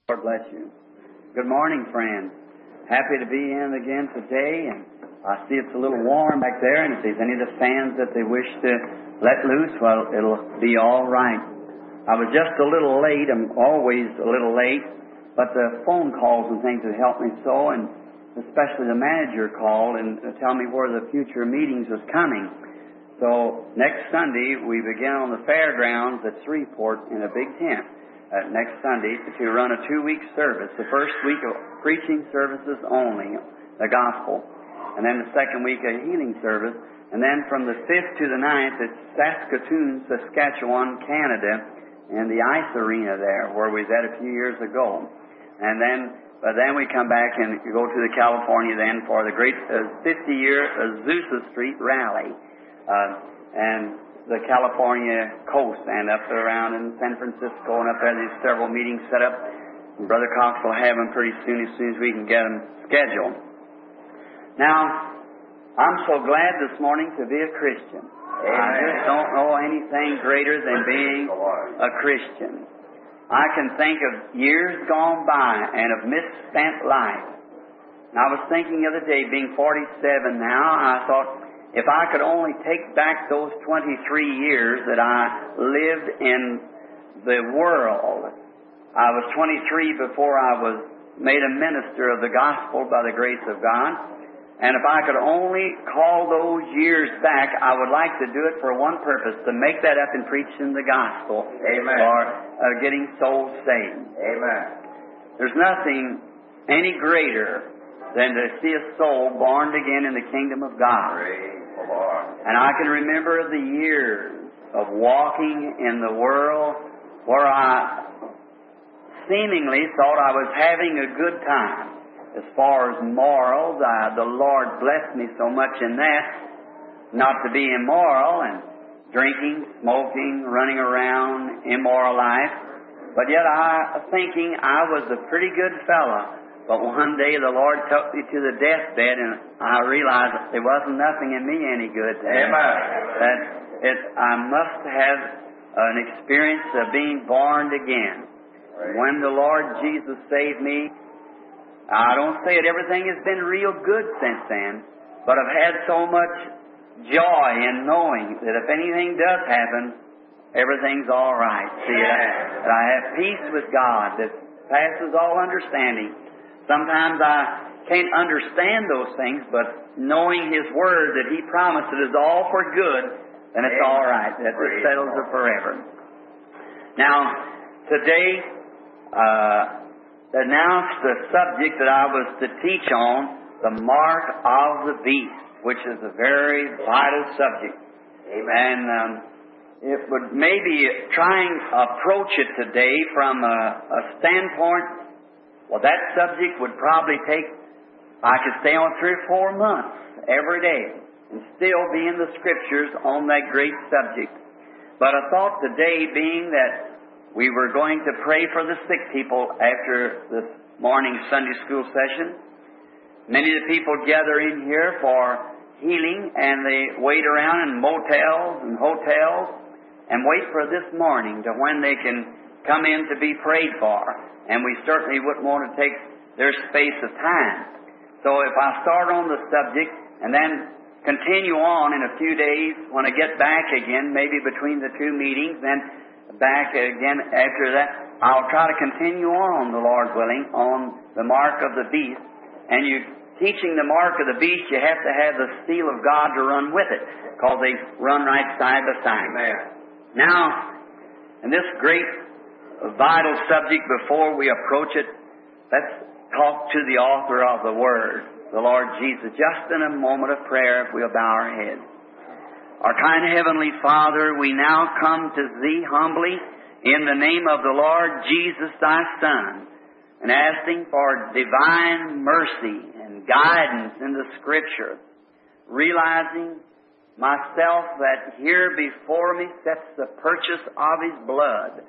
Lord bless you. Good morning, friends. Happy to be in again today, and I see it's a little warm back there, and if there's any of the fans that they wish to let loose, well, it'll be all right. I was just a little late. I'm always a little late, but the phone calls and things have helped me so, and especially the manager called and tell me where the future meetings was coming. So next Sunday, we begin on the fairgrounds at Shreveport in a big tent. Next Sunday to run a 2-week service. The first week of preaching services only, the gospel. And then the second week a healing service. And then from the 5th to the 9th, it's Saskatoon, Saskatchewan, Canada, and the ice arena there, where we was at a few years ago. And then we come back and go to the California then for the great 50-year Azusa Street rally. And the California coast and up around in San Francisco and up there. There's several meetings set up. And Brother Cox will have them pretty soon as we can get them scheduled. Now, I'm so glad this morning to be a Christian. Amen. I just don't know anything greater than being a Christian. I can think of years gone by and of misspent life. And I was thinking the other day, being 47 now, I thought, if I could only take back those 23 years that I lived in the world. I was 23 before I was made a minister of the gospel by the grace of God. And if I could only call those years back, I would like to do it for one purpose, to make that up in preaching the gospel. Amen. Or getting souls saved. Amen. There's nothing any greater than to see a soul born again in the kingdom of God. Praise the Lord. And I can remember the years of walking in the world where I seemingly thought I was having a good time. As far as morals, the Lord blessed me so much in that, not to be immoral and drinking, smoking, running around, immoral life. But yet thinking I was a pretty good fella. But one day the Lord took me to the deathbed, and I realized there wasn't nothing in me any good. Amen. I must have an experience of being born again. Right. When the Lord Jesus saved me, I don't say that everything has been real good since then, but I've had so much joy in knowing that if anything does happen, everything's all right. See, that I have peace with God that passes all understanding. Sometimes I can't understand those things, but knowing His Word that He promised it is all for good, then it's all right. That it settles it forever. Now, today, announced the subject that I was to teach on, the mark of the beast, which is a very vital subject. Amen. And it would maybe try and approach it today from a standpoint. Well, that subject would probably I could stay on 3 or 4 months every day and still be in the Scriptures on that great subject. But I thought today, being that we were going to pray for the sick people after this morning Sunday school session, many of the people gather in here for healing, and they wait around in motels and hotels and wait for this morning to when they can come in to be prayed for. And we certainly wouldn't want to take their space of time. So if I start on the subject and then continue on in a few days, when I get back again, maybe between the 2 meetings, then back again after that, I'll try to continue on, the Lord willing, on the mark of the beast. And teaching the mark of the beast, you have to have the seal of God to run with it, because they run right side by side. Amen. Now, in this great vital subject, before we approach it, let's talk to the author of the Word, the Lord Jesus, just in a moment of prayer if we'll bow our heads. Our kind Heavenly Father, we now come to Thee humbly in the name of the Lord Jesus, Thy Son, and asking for divine mercy and guidance in the Scripture, realizing myself that here before me sits the purchase of His blood.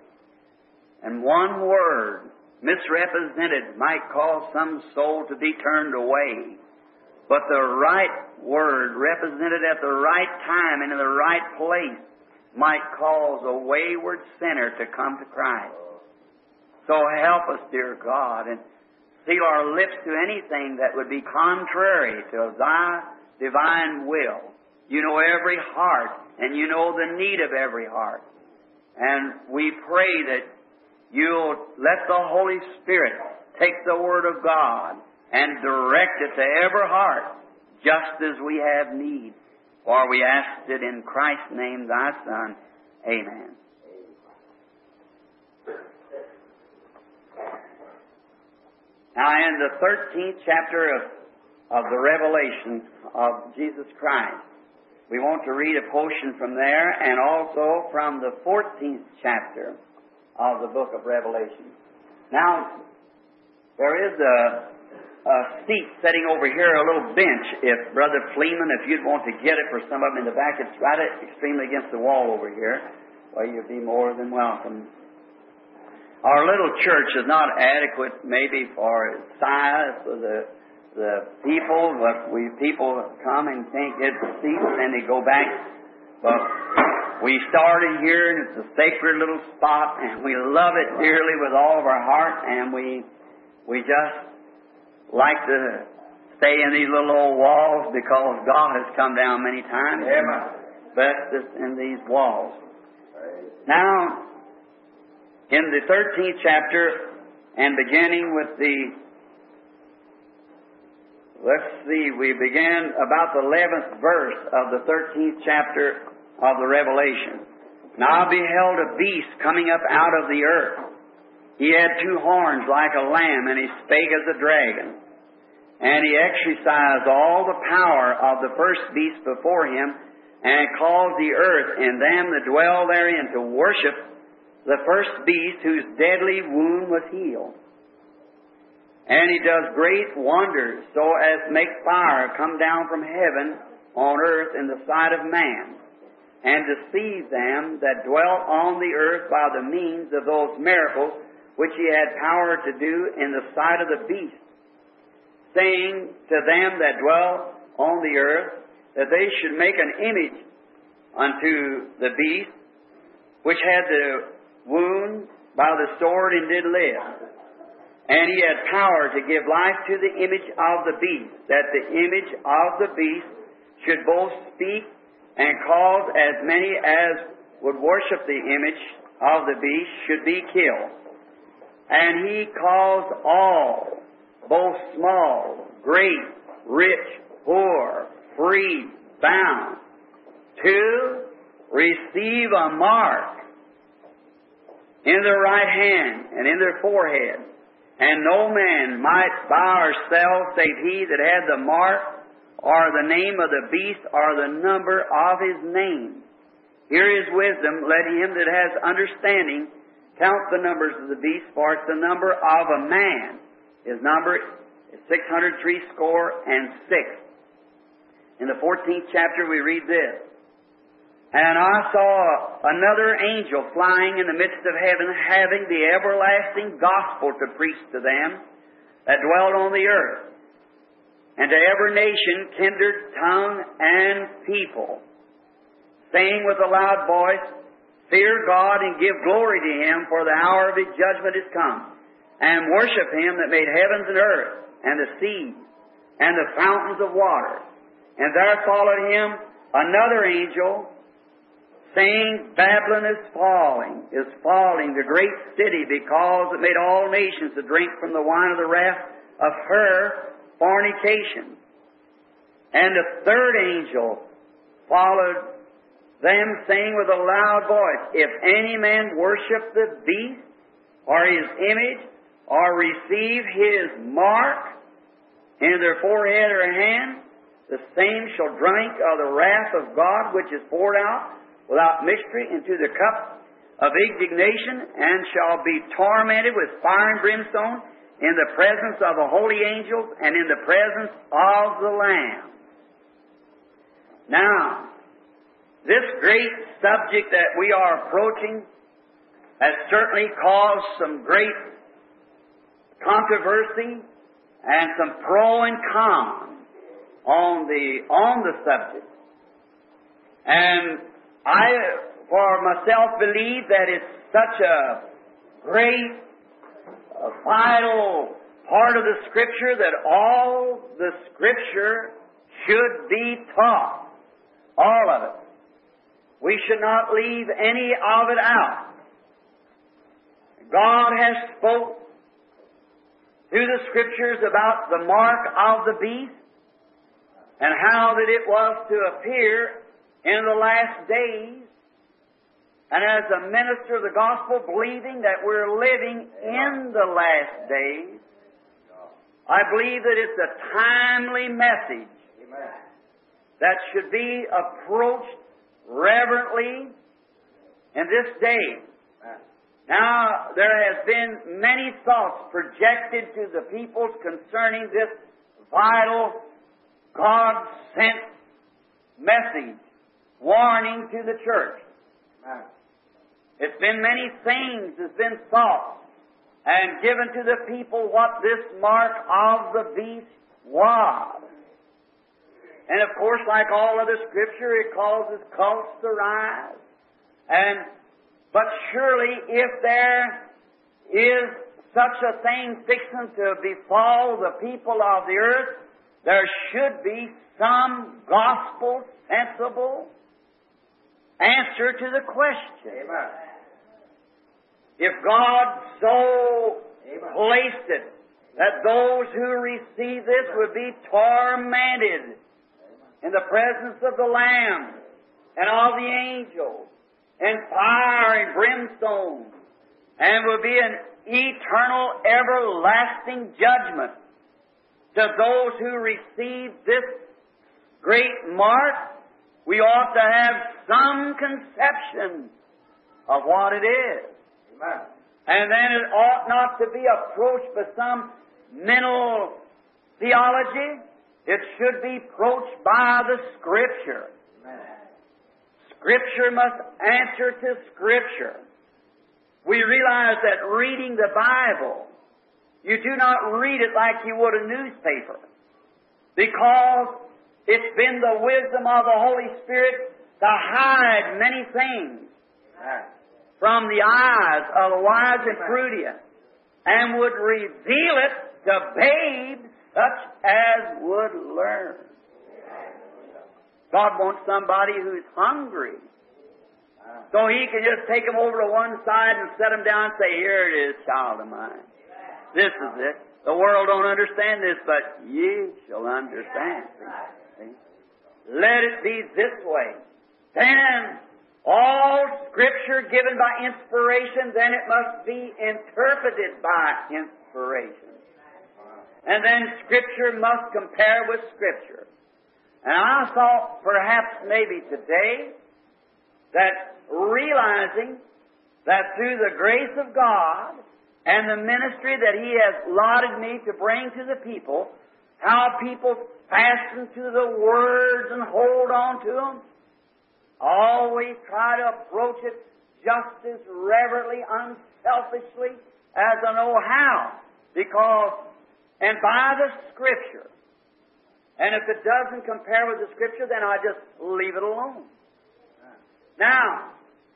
And one word misrepresented might cause some soul to be turned away. But the right word represented at the right time and in the right place might cause a wayward sinner to come to Christ. So help us, dear God, and seal our lips to anything that would be contrary to Thy divine will. You know every heart, and You know the need of every heart. And we pray that You'll let the Holy Spirit take the Word of God and direct it to every heart, just as we have need. For we ask it in Christ's name, Thy Son. Amen. Now, in the 13th chapter of the Revelation of Jesus Christ, we want to read a portion from there, and also from the 14th chapter of the book of Revelation. Now, there is a seat sitting over here, a little bench. If Brother Fleeman, if you'd want to get it for some of them in the back, it's right extremely against the wall over here. Well, you'd be more than welcome. Our little church is not adequate, maybe for size for the people, but people come and can't get the seats, and then they go back. But we started here, and it's a sacred little spot, and we love it dearly with all of our heart, and we just like to stay in these little old walls because God has come down many times. Amen. Blessed us in these walls. Now, in the 13th chapter, and beginning with we begin about the 11th verse of the 13th chapter of the Revelation. Now I beheld a beast coming up out of the earth. He had two horns like a lamb, and he spake as a dragon. And he exercised all the power of the first beast before him, and caused the earth and them that dwell therein to worship the first beast whose deadly wound was healed. And he does great wonders, so as make fire come down from heaven on earth in the sight of man, and deceive them that dwell on the earth by the means of those miracles which he had power to do in the sight of the beast, saying to them that dwell on the earth that they should make an image unto the beast which had the wound by the sword and did live. And he had power to give life to the image of the beast, that the image of the beast should both speak and cause as many as would worship the image of the beast should be killed. And he caused all, both small, great, rich, poor, free, bound, to receive a mark in their right hand and in their forehead. And no man might buy or sell save he that had the mark, or the name of the beast, or the number of his name. Here is wisdom. Let him that has understanding count the numbers of the beast, for it's the number of a man. His number is 666. In the 14th chapter we read this. And I saw another angel flying in the midst of heaven, having the everlasting gospel to preach to them that dwelt on the earth, and to every nation, kindred, tongue, and people, saying with a loud voice, Fear God and give glory to Him, for the hour of His judgment is come, and worship Him that made heavens and earth, and the sea, and the fountains of water. And there followed Him another angel, saying, Babylon is falling, the great city, because it made all nations to drink from the wine of the wrath of her fornication. And the third angel followed them, saying with a loud voice, If any man worship the beast, or his image, or receive his mark in their forehead or hand, the same shall drink of the wrath of God, which is poured out without mystery into the cup of indignation, and shall be tormented with fire and brimstone in the presence of the holy angels and in the presence of the Lamb. Now, this great subject that we are approaching has certainly caused some great controversy and some pro and con on the subject. And I, for myself, believe that it's such a great vital part of the Scripture that all the Scripture should be taught. All of it. We should not leave any of it out. God has spoke through the Scriptures about the mark of the beast and how that it was to appear in the last days. And as a minister of the gospel, believing that we're living in the last days, I believe that it's a timely message that should be approached reverently in this day. Now, there has been many thoughts projected to the people concerning this vital, God-sent message, warning to the church. It's been many things that's been thought and given to the people what this mark of the beast was. And of course, like all other Scripture, it causes cults to rise. But surely, if there is such a thing fixing to befall the people of the earth, there should be some gospel sensible answer to the question. Amen. If God so placed it that those who receive this would be tormented in the presence of the Lamb and of the angels, and fire and brimstone, and will be an eternal, everlasting judgment to those who receive this great mark, we ought to have some conception of what it is. Amen. And then it ought not to be approached by some mental theology. It should be approached by the Scripture. Scripture must answer to Scripture. We realize that reading the Bible, you do not read it like you would a newspaper, because it's been the wisdom of the Holy Spirit to hide many things from the eyes of the wise and prudent, and would reveal it to babes such as would learn. God wants somebody who's hungry, so He can just take them over to one side and set them down and say, "Here it is, child of mine. This is it. The world don't understand this, but ye shall understand." See? Let it be this way. Then, all Scripture given by inspiration, then it must be interpreted by inspiration. And then Scripture must compare with Scripture. And I thought perhaps maybe today that realizing that through the grace of God and the ministry that He has allotted me to bring to the people, how people fasten to the words and hold on to them, always try to approach it just as reverently, unselfishly as I know how. And by the Scripture. And if it doesn't compare with the Scripture, then I just leave it alone. Now,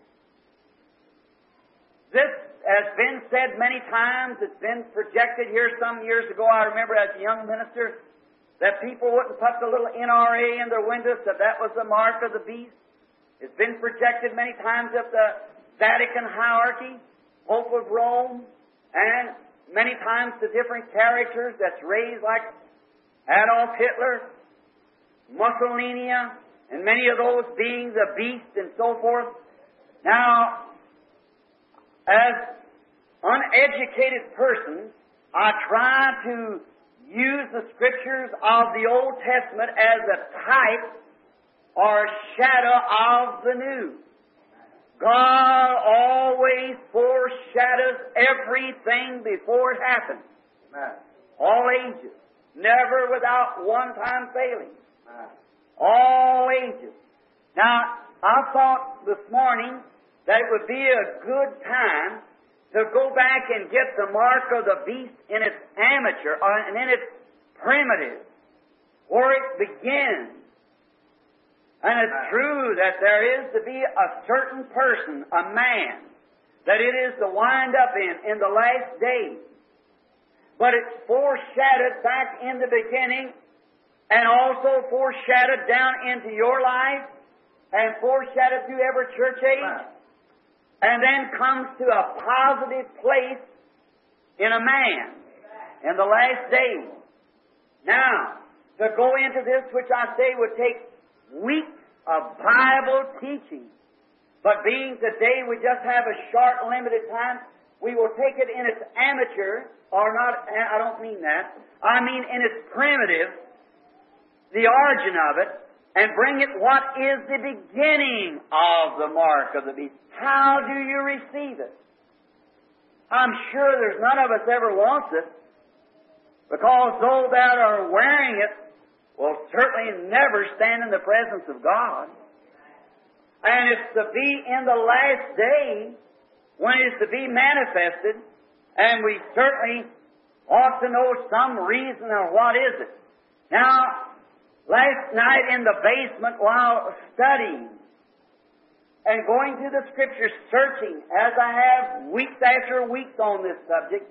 this has been said many times. It's been projected here some years ago. I remember as a young minister that people wouldn't put the little NRA in their windows, that was the mark of the beast. It's been projected many times that the Vatican hierarchy, Pope of Rome, and many times the different characters that's raised like Adolf Hitler, Mussolini, and many of those being the beast and so forth. Now, as uneducated persons, I try to use the Scriptures of the Old Testament as a type or shadow of the New. God always foreshadows everything before it happens. All ages. Never without one time failing. All ages. Now, I thought this morning that it would be a good time to go back and get the mark of the beast in its amateur, and in its primitive, where it begins. And it's true that there is to be a certain person, a man, that it is to wind up in the last days. but it's foreshadowed back in the beginning and also foreshadowed down into your life and foreshadowed through every church age and then comes to a positive place in a man in the last days. Now, to go into this, which I say would take weeks of Bible teaching, but being today we just have a short, limited time, we will take it in its amateur, or not, I don't mean that, I mean in its primitive, the origin of it, and bring it what is the beginning of the mark of the beast. How do you receive it? I'm sure there's none of us ever wants it, because those that are wearing it will certainly never stand in the presence of God. And it's to be in the last day when it's to be manifested, and we certainly ought to know some reason or what is it. Now, last night in the basement while studying and going through the Scriptures, searching, as I have weeks after weeks on this subject.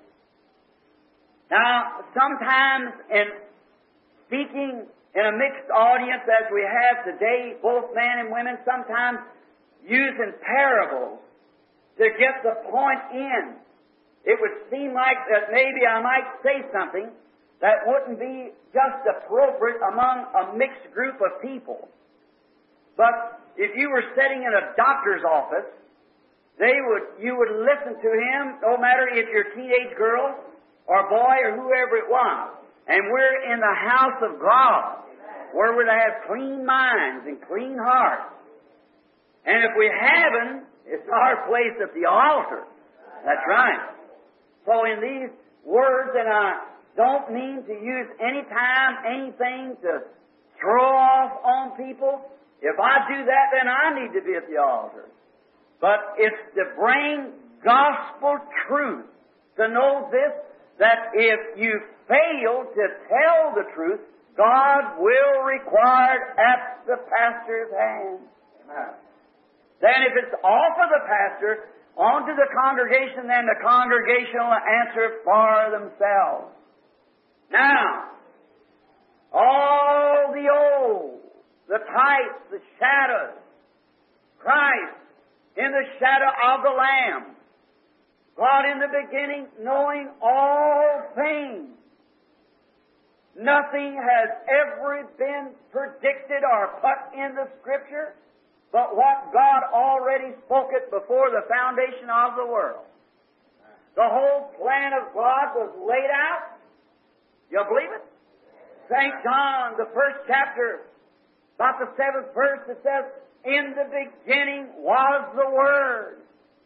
Now, sometimes in speaking in a mixed audience as we have today, both men and women, sometimes using parables to get the point in. It would seem like that maybe I might say something that wouldn't be just appropriate among a mixed group of people. But if you were sitting in a doctor's office, you would listen to him, no matter if you're a teenage girl or boy or whoever it was. And we're in the house of God, where we're to have clean minds and clean hearts. And if we haven't, it's our place at the altar. That's right. So in these words, and I don't mean to use any time, anything to throw off on people. If I do that, then I need to be at the altar. But it's to bring gospel truth, to know this, that if you fail to tell the truth, God will require it at the pastor's hand. Amen. Then if it's off of the pastor, onto the congregation, then the congregation will answer for themselves. Now, all the old, the types, the shadows, Christ in the shadow of the Lamb, God in the beginning knowing all things. Nothing has ever been predicted or put in the Scripture but what God already spoke it before the foundation of the world. The whole plan of God was laid out. You believe it? St. John, the first chapter, about the 7th verse, it says, "In the beginning was the Word.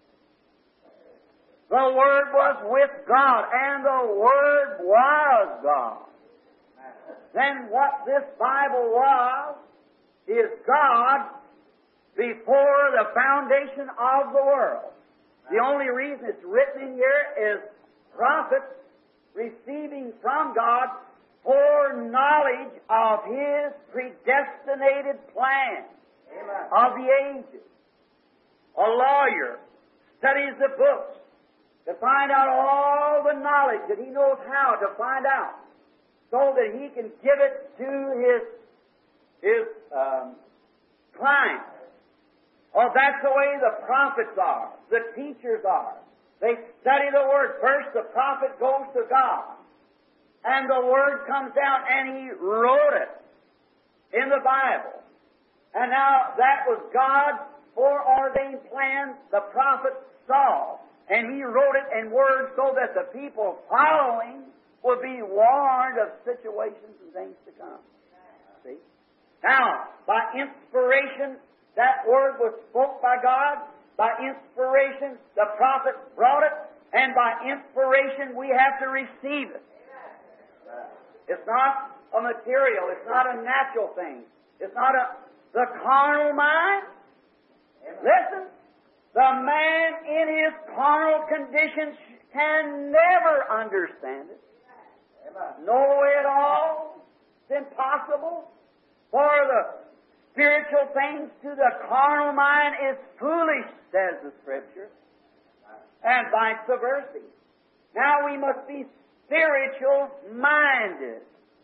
The Word was with God, and the Word was God." Then what this Bible was is God before the foundation of the world. The only reason it's written in here is prophets receiving from God foreknowledge of His predestinated plan of the ages. A lawyer studies the books to find out all the knowledge that he knows how to find out, so that he can give it to his client. Oh, that's the way the prophets are, the teachers are. They study the Word. First, the prophet goes to God, and the Word comes down, and he wrote it in the Bible. And now that was God's foreordained plan the prophet saw, and he wrote it in words so that the people following would be warned of situations and things to come. See? Now, by inspiration, that Word was spoke by God. By inspiration, the prophet brought it. And by inspiration, we have to receive it. It's not a material. It's not a natural thing. It's not the carnal mind. Listen, the man in his carnal condition can never understand it. Know it all. It's impossible. For the spiritual things to the carnal mind is foolish, says the Scripture, and vice versa. Now we must be spiritual minded.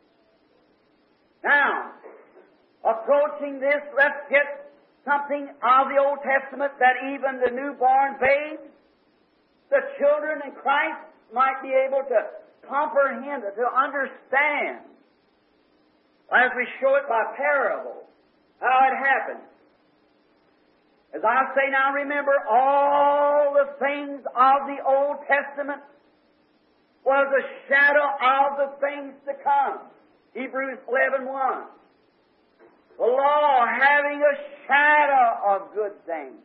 Now, approaching this, let's get something of the Old Testament that even the newborn babes, the children in Christ, might be able to comprehend it, to understand, as we show it by parable, how it happened. As I say now, remember, all the things of the Old Testament was a shadow of the things to come. Hebrews 11:1. The law having a shadow of good things.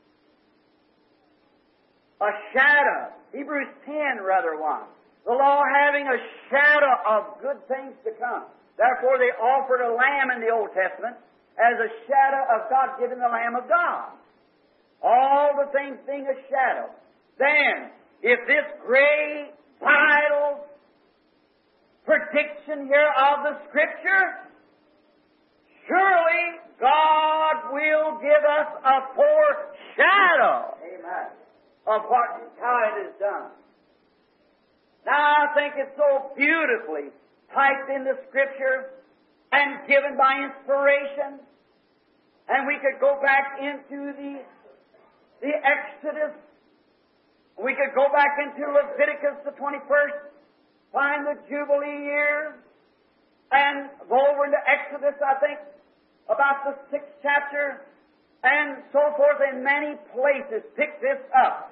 A shadow. Hebrews 10:1. The law having a shadow of good things to come. Therefore they offered a lamb in the Old Testament as a shadow of God, given the Lamb of God. All the things being a shadow. Then, if this great, vital prediction here of the Scripture, surely God will give us a foreshadow, amen, of how it is done. Now, I think it's so beautifully typed in the Scripture and given by inspiration. And we could go back into the Exodus. We could go back into Leviticus, the 21st, find the Jubilee year, and go over into Exodus, I think, about the 6th chapter, and so forth, in many places pick this up.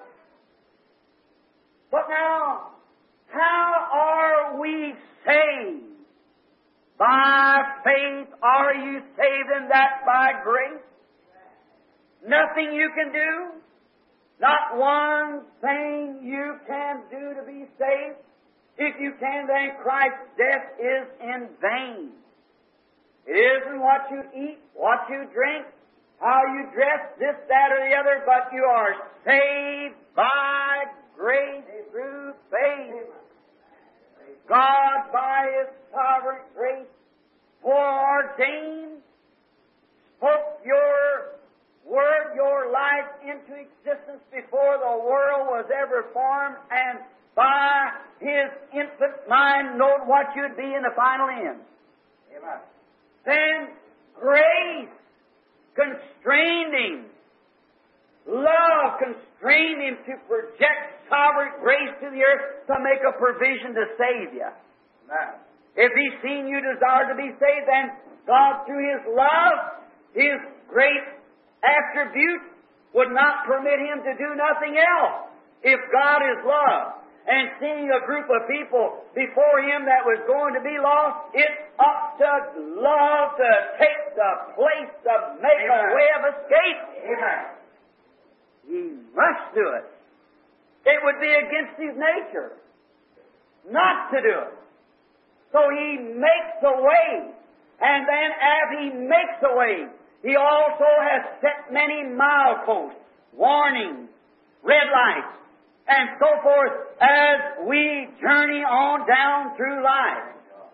But now, how are we saved? By faith are you saved, and that by grace? Nothing you can do. Not one thing you can do to be saved. If you can, then Christ's death is in vain. It isn't what you eat, what you drink, how you dress, this, that, or the other, but you are saved by grace through faith. God, by His sovereign grace, foreordained, spoke your Word, your life into existence before the world was ever formed, and by His infinite mind knowed what you'd be in the final end. Amen. Then grace constrained Him. Love constrained Him to project sovereign grace to the earth to make a provision to save you. Amen. If He's seen you desire to be saved, then God, through His love, His great attribute, would not permit Him to do nothing else. If God is love, and seeing a group of people before Him that was going to be lost, it's up to love to take the place to make Amen. A way of escape. Amen. He must do it. It would be against His nature not to do it. So He makes a way. And then as He makes a way, He also has set many mileposts, warnings, red lights, and so forth as we journey on down through life.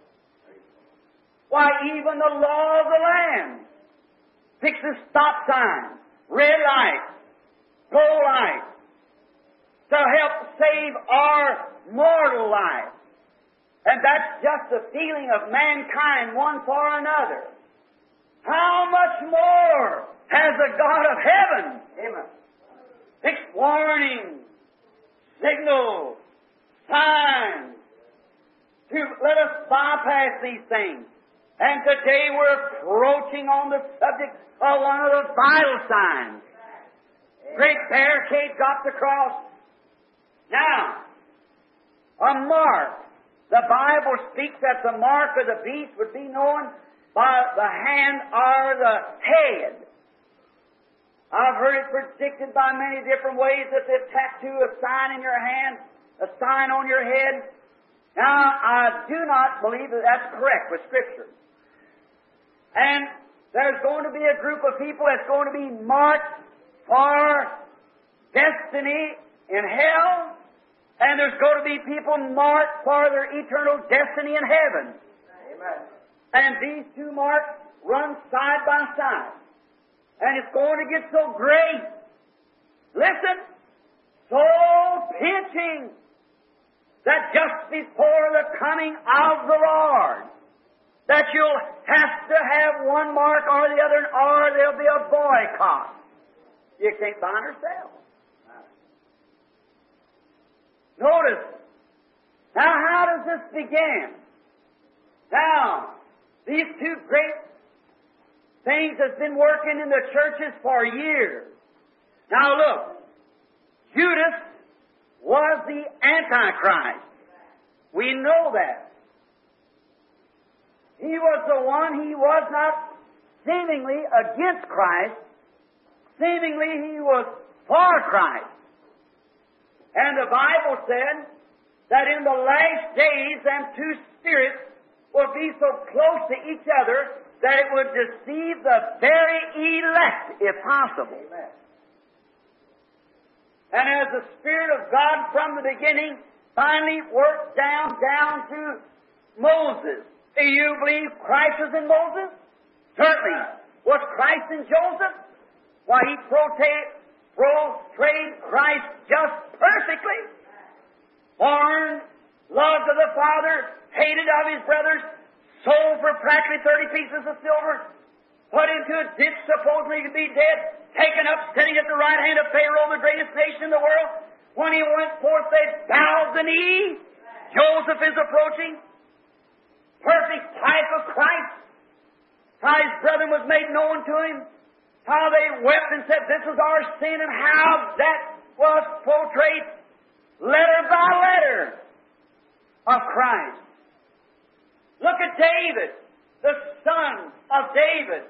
Why, even the law of the land fixes stop signs, red lights, go lights, to help save our mortal life. And that's just the feeling of mankind one for another. How much more has the God of heaven fixed warnings, signals, signs to let us bypass these things? And today we're approaching on the subject of one of the vital signs. Great barricade got the cross. Now, a mark. The Bible speaks that the mark of the beast would be known by the hand or the head. I've heard it predicted by many different ways that they tattoo a sign in your hand, a sign on your head. Now, I do not believe that that's correct with Scripture. And there's going to be a group of people that's going to be marked for destiny in hell, and there's going to be people marked for their eternal destiny in heaven. Amen. And these two marks run side by side. And it's going to get so great. Listen, so pinching that just before the coming of the Lord, that you'll have to have one mark or the other, or there'll be a boycott. You can't buy or sell. Notice. Now, how does this begin? Now, these two great things has been working in the churches for years. Now look, Judas was the Antichrist. We know that. He was the one, he was not seemingly against Christ. Seemingly he was for Christ. And the Bible said that in the last days them two spirits will be so close to each other that it would deceive the very elect, if possible. And as the Spirit of God from the beginning finally worked down to Moses. Do you believe Christ was in Moses? Certainly. Was Christ in Joseph? Why, he portrayed Christ just perfectly. Born, loved of the Father, hated of his brothers, sold for practically 30 pieces of silver, put into a ditch supposedly to be dead, taken up, sitting at the right hand of Pharaoh, the greatest nation in the world. When he went forth, they bowed the knee. Joseph is approaching. Perfect type of Christ. How his brother was made known to him. How they wept and said, this is our sin, and how that was portrayed letter by letter of Christ. Look at David, the son of David.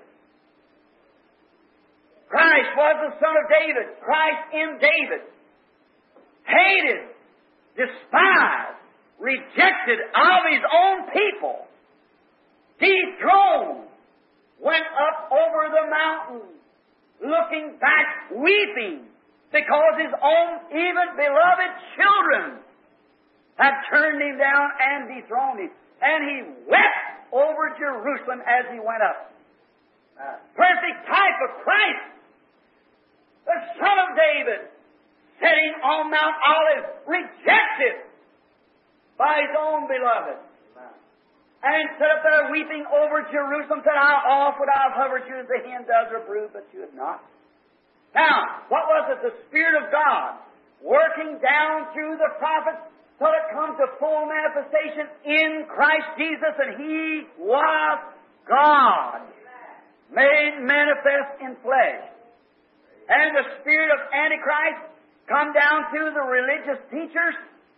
Christ was the son of David. Christ in David. Hated, despised, rejected of his own people. Dethroned, went up over the mountain, looking back, weeping, because his own even beloved children had turned him down and dethroned him. And he wept over Jerusalem as he went up. Perfect type of Christ, the son of David, sitting on Mount Olive, rejected by his own beloved. And stood up there weeping over Jerusalem, said, how oft would I have hovered you as the hen does her brood, but you have not. Now, what was it? The Spirit of God working down through the prophets till it comes to full manifestation in Christ Jesus, and He was God, made manifest in flesh. And the spirit of Antichrist come down to the religious teachers,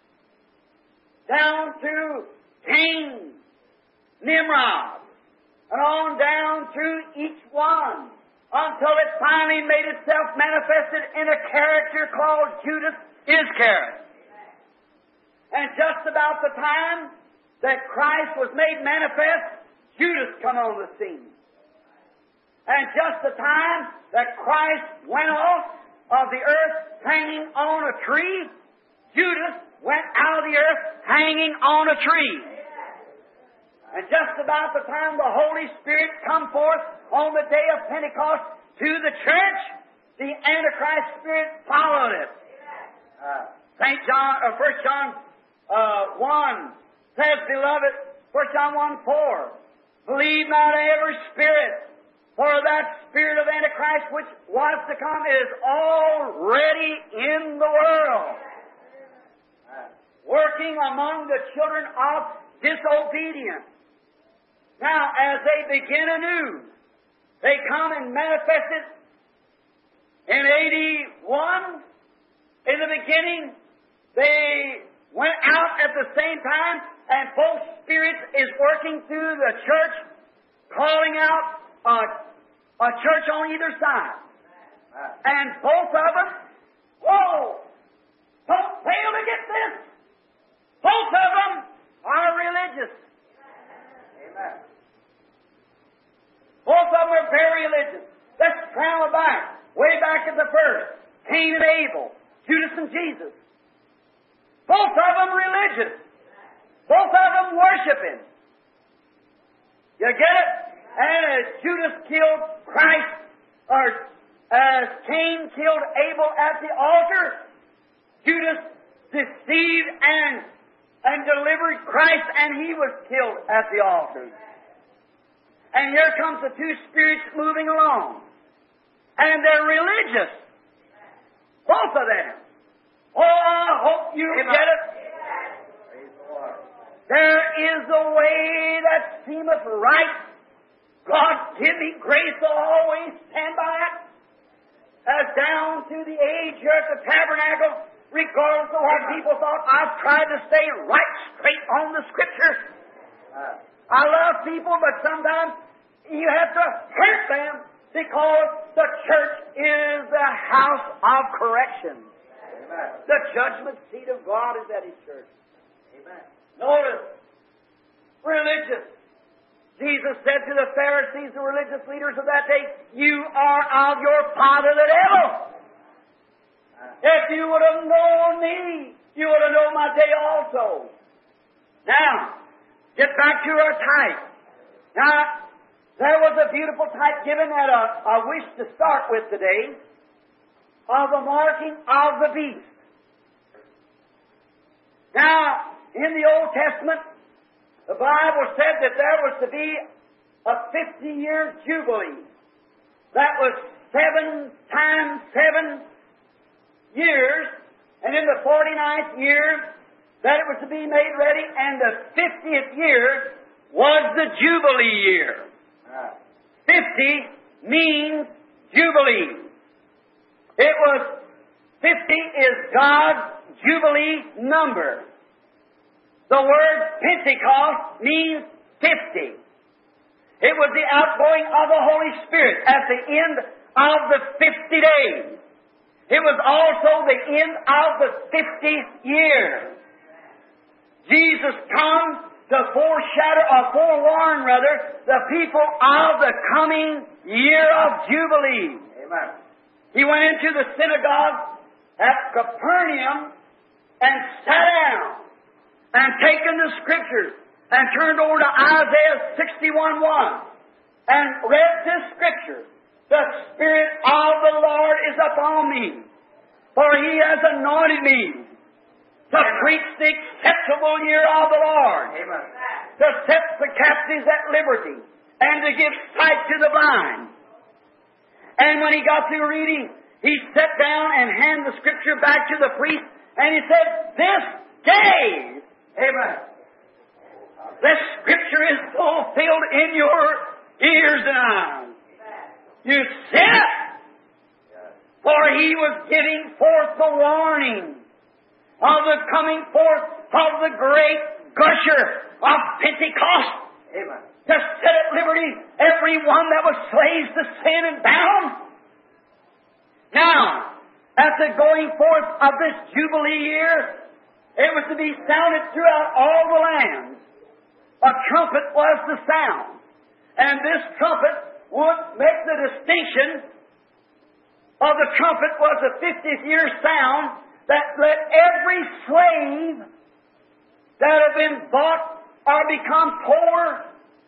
down to Cain, Nimrod, and on down through each one, until it finally made itself manifested in a character called Judas Iscariot. And just about the time that Christ was made manifest, Judas come on the scene. And just the time that Christ went off of the earth hanging on a tree, Judas went out of the earth hanging on a tree. And just about the time the Holy Spirit come forth on the day of Pentecost to the church, the Antichrist spirit followed it. 1 John 1 says, Beloved, 1 John 1:4, believe not every spirit, for that spirit of Antichrist which was to come is already in the world, working among the children of disobedience. Now, as they begin anew, they come and manifest it in AD 1. In the beginning, they went out at the same time, and both spirits is working through the church, calling out a church on either side. And both of them, whoa, don't fail to get this. Both of them are religious. Amen. Both of them are very religious. Let's travel back, way back at the first. Cain and Abel, Judas and Jesus. Both of them religious. Both of them worshiping. You get it? And as Judas killed Christ, or as Cain killed Abel at the altar, Judas deceived and and delivered Christ, and He was killed at the altar. And here comes the two spirits moving along. And they're religious. Both of them. Oh, I hope you get it. There is a way that seemeth right. God give me grace to always stand by it. As down to the age here at the tabernacle, regardless of what people thought, I've tried to stay right straight on the Scriptures. I love people, but sometimes you have to hurt them because the church is the house of correction. Amen. The judgment seat of God is at His church. Amen. Notice, religious. Jesus said to the Pharisees, the religious leaders of that day, "You are of your father the devil. If you would have known me, you would have known my day also." Now, get back to our type. Now, there was a beautiful type given that I wish to start with today of the marking of the beast. Now, in the Old Testament, the Bible said that there was to be a 50-year jubilee. That was 7 times 7 years, and in the 49th year, that it was to be made ready, and the 50th year was the Jubilee year. 50 means Jubilee. It was, 50 is God's Jubilee number. The word Pentecost means 50. It was the outgoing of the Holy Spirit at the end of the 50 days. It was also the end of the 50th year. Jesus comes to foreshadow, or forewarn rather, the people of the coming year of Jubilee. Amen. He went into the synagogue at Capernaum and sat down and taken the Scriptures and turned over to Isaiah 61:1 and read this Scripture. "The Spirit of the Lord is upon me, for He has anointed me to preach the acceptable year of the Lord, Amen. To set the captives at liberty, and to give sight to the blind." And when he got through reading, he sat down and handed the Scripture back to the priest, and he said, "This day, Amen, this Scripture is fulfilled in your ears and eyes. You see it? For He was giving forth the warning of the coming forth of the great gusher of Pentecost. Amen. To set at liberty every one that was slaves to sin and bound. Now, at the going forth of this Jubilee year, it was to be sounded throughout all the lands. A trumpet was the sound. And this trumpet would make the distinction of the trumpet was the 50th year sound that let every slave that had been bought or become poor,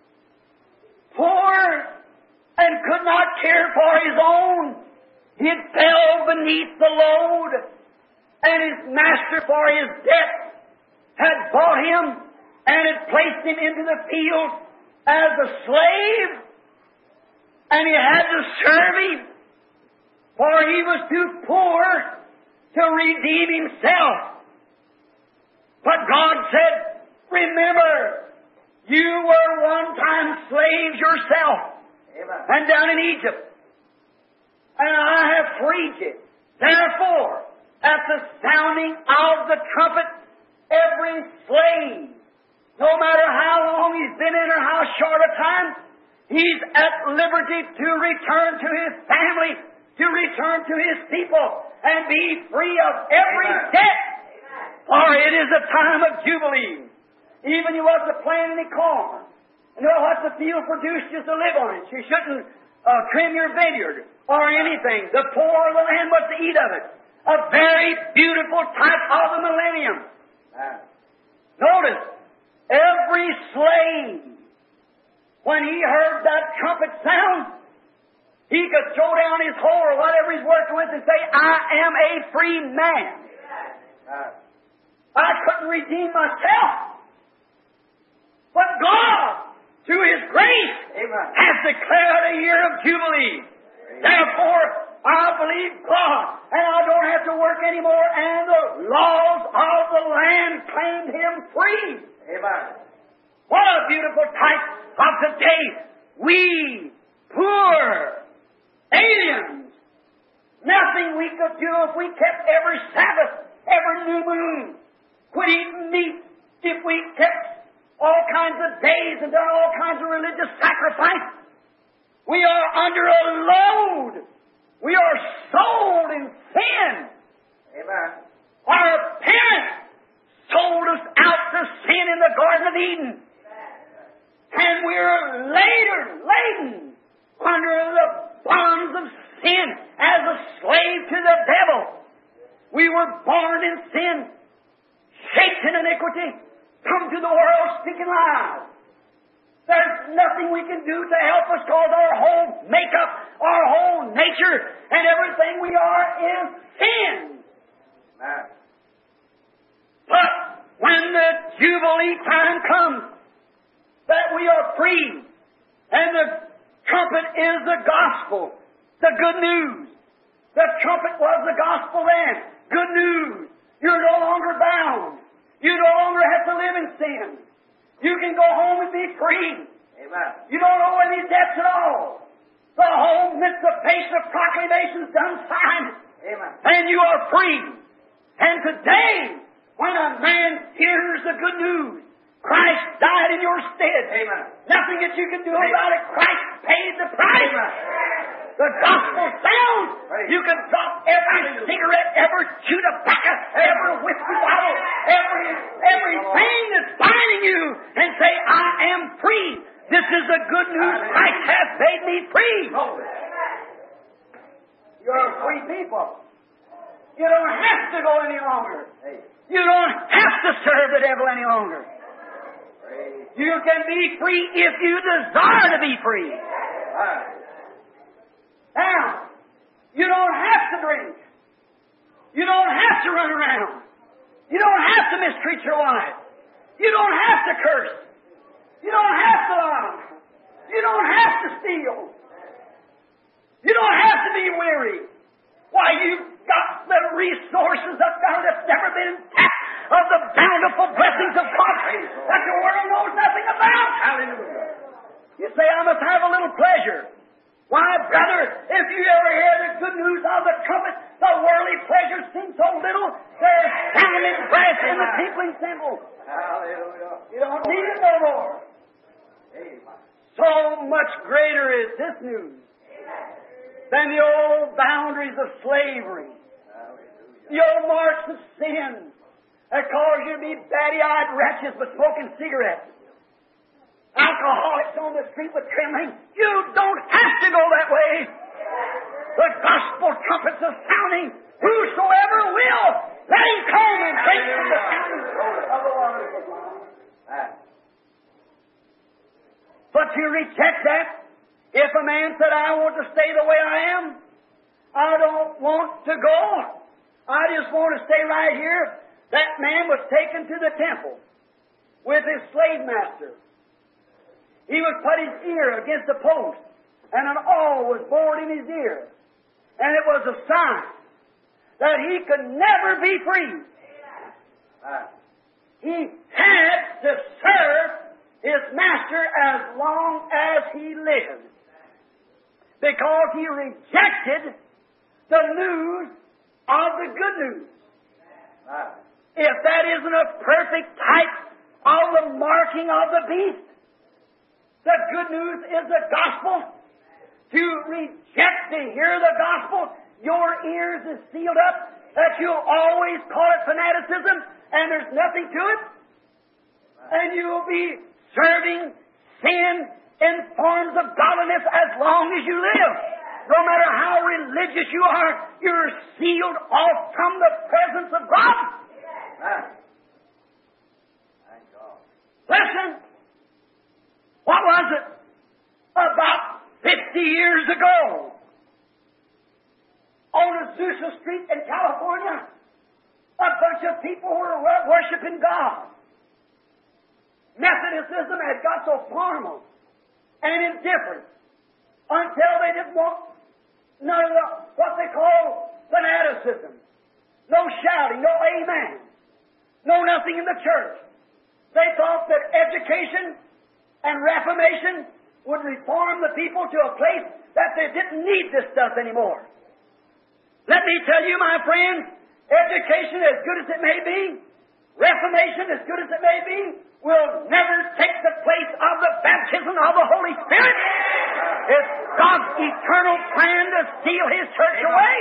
and could not care for his own, he had fell beneath the load, and his master for his debt had bought him and had placed him into the field as a slave, and he had to serve him, for he was too poor to redeem himself. But God said, "Remember, you were one time slaves yourself, Amen. And down in Egypt, and I have freed you. Therefore, at the sounding of the trumpet, every slave, no matter how long he's been in or how short a time, he's at liberty to return to his family, to return to his people, and be free of every Amen. Debt. For it is a time of Jubilee. Even you wasn't planting any corn. You know what the field produced just to live on it. You shouldn't trim your vineyard or anything. The poor of the land was to eat of it. A very beautiful type of the millennium. Notice, every slave, when he heard that trumpet sound, he could throw down his hoe or whatever he's working with and say, "I am a free man." I couldn't redeem myself. But God, through His grace, has declared a year of Jubilee. Therefore, I believe God, and I don't have to work anymore, and the laws of the land claimed Him free. Amen. What a beautiful type of today. We, poor, aliens, nothing we could do if we kept every Sabbath, every new moon, quit eating meat, if we kept all kinds of days and done all kinds of religious sacrifice. We are under a load. We are sold in sin. Amen. Our parents sold us out to sin in the Garden of Eden. And we're laden under the bonds of sin as a slave to the devil. We were born in sin, shaped in iniquity, come to the world speaking lies. There's nothing we can do to help us because our whole makeup, our whole nature, and everything we are is sin. But when the Jubilee time comes, that we are free, and the trumpet is the gospel, the good news. The trumpet was the gospel then. Good news. You're no longer bound. You no longer have to live in sin. You can go home and be free. Amen. You don't owe any debts at all. The whole anticipation of proclamation is done, signed. Amen. And you are free. And today, when a man hears the good news, Christ died in your stead. Amen. Nothing that you can do about it. Christ paid the price. Amen. The gospel sounds. You can drop every cigarette, every chew tobacco, every whiskey bottle, everything that's binding you, and say, I am free. This is the good news. Christ has made me free. You're free people. You don't have to go any longer. You don't have to serve the devil any longer. You can be free if you desire to be free. Now, you don't have to drink. You don't have to run around. You don't have to mistreat your wife. You don't have to curse. You don't have to lie. You don't have to steal. You don't have to be weary. Why, you've got the resources of God that's never been tapped of the bountiful blessings of God that the world knows nothing about. Hallelujah. You say, I must have a little pleasure. Why, brother, if you ever hear the good news of the trumpet, the worldly pleasures seem so little, they're sounding brass in the tinkling cymbal. Hallelujah. You don't need it no more. So much greater is this news than the old boundaries of slavery, the old marks of sin that cause you to be batty-eyed wretches with smoking cigarettes. Alcoholics on the street with trembling. You don't have to go that way. The gospel trumpets are sounding. Whosoever will, let him come and drink from the fountain of the waters of life. But to reject that, if a man said, I want to stay the way I am, I don't want to go, I just want to stay right here, that man was taken to the temple with his slave master. He would put his ear against a post, and an awl was bored in his ear. And it was a sign that he could never be free. He had to serve his master as long as he lived, because he rejected the news of the good news. If that isn't a perfect type of the marking of the beast, the good news is the gospel. To reject to hear the gospel, your ears is sealed up, that you'll always call it fanaticism, and there's nothing to it. And you'll be serving sin in forms of godliness as long as you live. No matter how religious you are, you're sealed off from the presence of God. Listen. What was it? About 50 years ago, on Azusa Street in California, a bunch of people were worshiping God. Methodism had got so formal and indifferent until they didn't want none of what they call fanaticism. No shouting, no amen, no nothing in the church. They thought that education and reformation would reform the people to a place that they didn't need this stuff anymore. Let me tell you, my friends, education, as good as it may be, reformation, as good as it may be, will never take the place of the baptism of the Holy Spirit. It's God's eternal plan to seal His church away.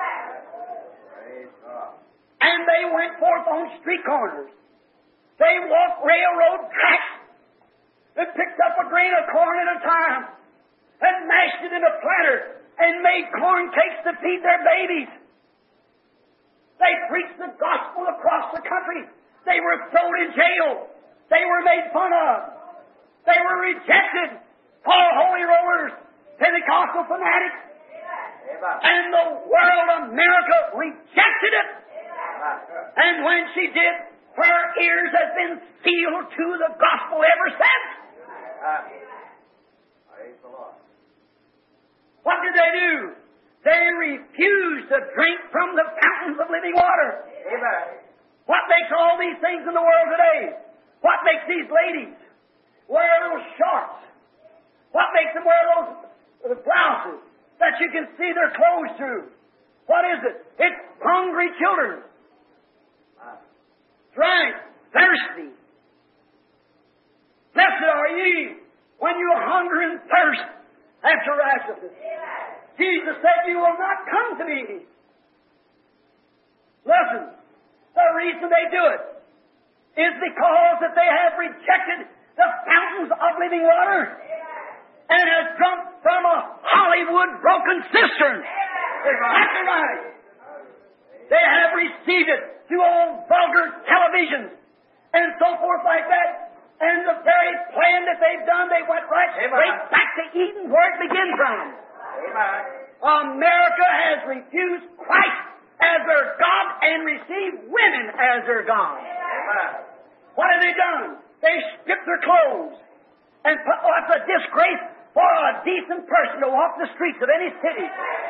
And they went forth on street corners. They walked railroad tracks and picked up a grain of corn at a time and mashed it in a platter and made corn cakes to feed their babies. They preached the gospel across the country. They were thrown in jail. They were made fun of. They were rejected. All holy rollers, Pentecostal fanatics, and the world, America, rejected it. And when she did, her ears have been sealed to the gospel ever since. What did they do? They refused to drink from the fountains of living water. What makes all these things in the world today? What makes these ladies wear those shorts? What makes them wear those blouses that you can see their clothes through? What is it? It's hungry children. Drank, thirsty. Blessed are ye when you hunger and thirst after righteousness. Jesus said, you will not come to me. Listen, the reason they do it is because that they have rejected the fountains of living water and have drunk from a Hollywood broken cistern. That's right. They have received it through old vulgar televisions and so forth like that. And the very plan that they've done, they went right straight back to Eden where it began from. America has refused Christ as their God and received women as their God. What have they done? They stripped their clothes. And it's a disgrace for a decent person to walk the streets of any city.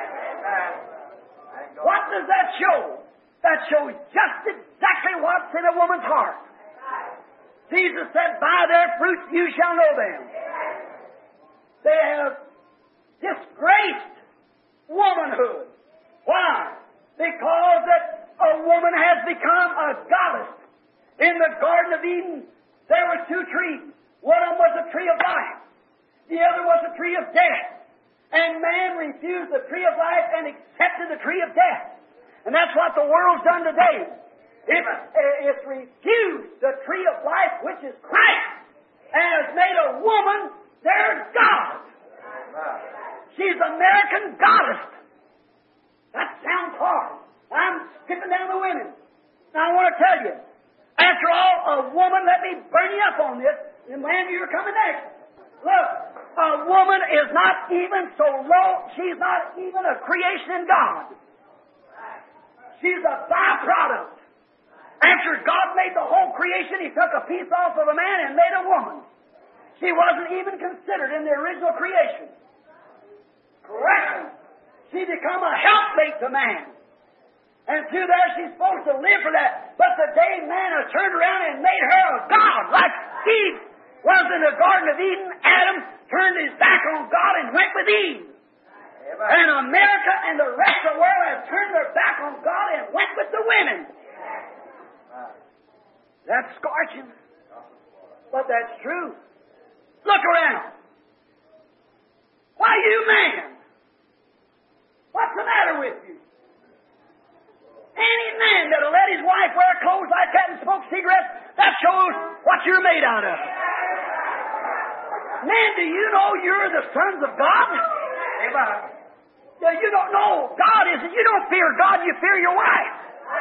What does that show? That shows just exactly what's in a woman's heart. Jesus said, by their fruits you shall know them. They have disgraced womanhood. Why? Because that a woman has become a goddess. In the Garden of Eden, there were two trees. One of them was a tree of life. The other was a tree of death. And man refused the tree of life and accepted the tree of death. And that's what the world's done today. It's refused the tree of life, which is Christ, and has made a woman their God. She's American goddess. That sounds hard. I'm skipping down the women. Now I want to tell you, after all, a woman, let me burn you up on this, and man, you're coming next. Look, a woman is not even so low, she's not even a creation in God. She's a byproduct. After God made the whole creation, He took a piece off of a man and made a woman. She wasn't even considered in the original creation. Correctly. She become a helpmate to man. And through there she's supposed to live for that. But the day man has turned around and made her a God, like Eve was in the Garden of Eden, Adam turned his back on God and went with Eve. And America and the rest of the world have turned their back on God and went with the women. That's scorching. But that's true. Look around. Why, you man? What's the matter with you? Any man that'll let his wife wear clothes like that and smoke cigarettes, that shows what you're made out of. Man, do you know you're the sons of God? You don't know God isn't. You don't fear God, you fear your wife.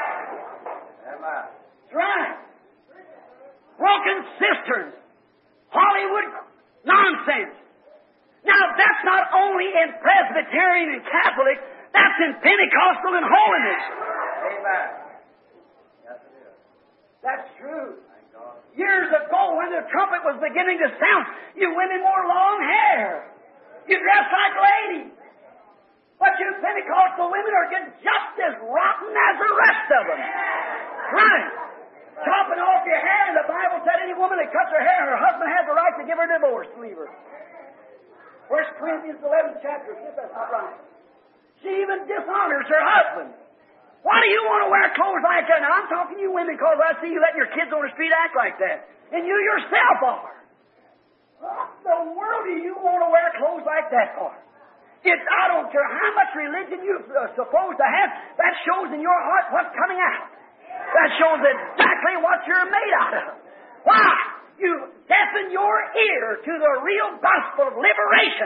That's right. Broken cisterns. Hollywood nonsense. Now, that's not only in Presbyterian and Catholic, that's in Pentecostal and holiness. Amen. That's true. Years ago, when the trumpet was beginning to sound, you women wore long hair. You dressed like ladies. But you Pentecostal women are getting just as rotten as the rest of them. Right. Chopping off your hair, and the Bible said any woman that cuts her hair, her husband has the right to give her a divorce, leave her. 1 Corinthians 11th chapter, see if that's not right. She even dishonors her husband. Why do you want to wear clothes like that? Now, I'm talking to you women because I see you letting your kids on the street act like that. And you yourself are. What the world do you want to wear clothes like that for? I don't care how much religion you're supposed to have, that shows in your heart what's coming out. That shows exactly what you're made out of. Why? You deafen your ear to the real gospel of liberation.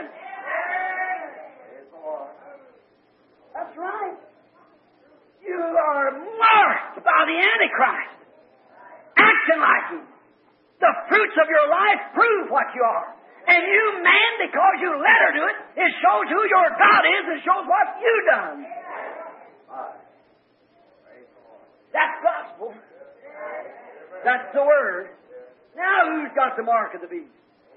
That's right. You are marked by the Antichrist, acting like him. The fruits of your life prove what you are. And you, man, because you let her do it, it shows who your God is and shows what you've done. That's gospel. That's the Word. Now who's got the mark of the beast?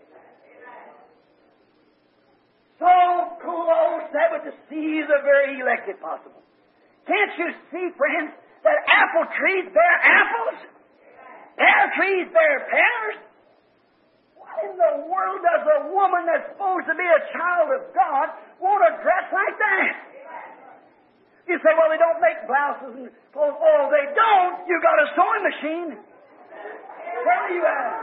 So Kulo said with the seed of the very elect if possible. Can't you see, friends, that apple trees bear apples? Pear trees bear pears? What in the world does a woman that's supposed to be a child of God want to dress like that? You say, well, they don't make blouses and clothes. Oh, they don't. You got a sewing machine. Where are you at?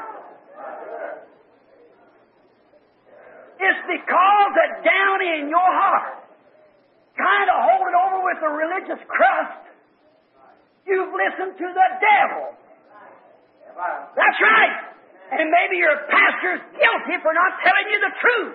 It's because that down in your heart, kind of holding over with a religious crust, you've listened to the devil. That's right. And maybe your pastor's guilty for not telling you the truth.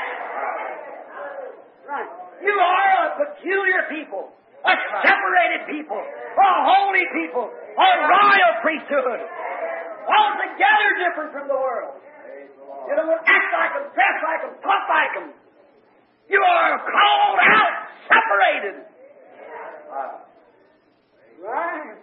Right. You are a peculiar people, a separated people, a holy people, a royal priesthood, altogether different from the world. You don't act like them, dress like them, talk like them. You are called out, separated. Right.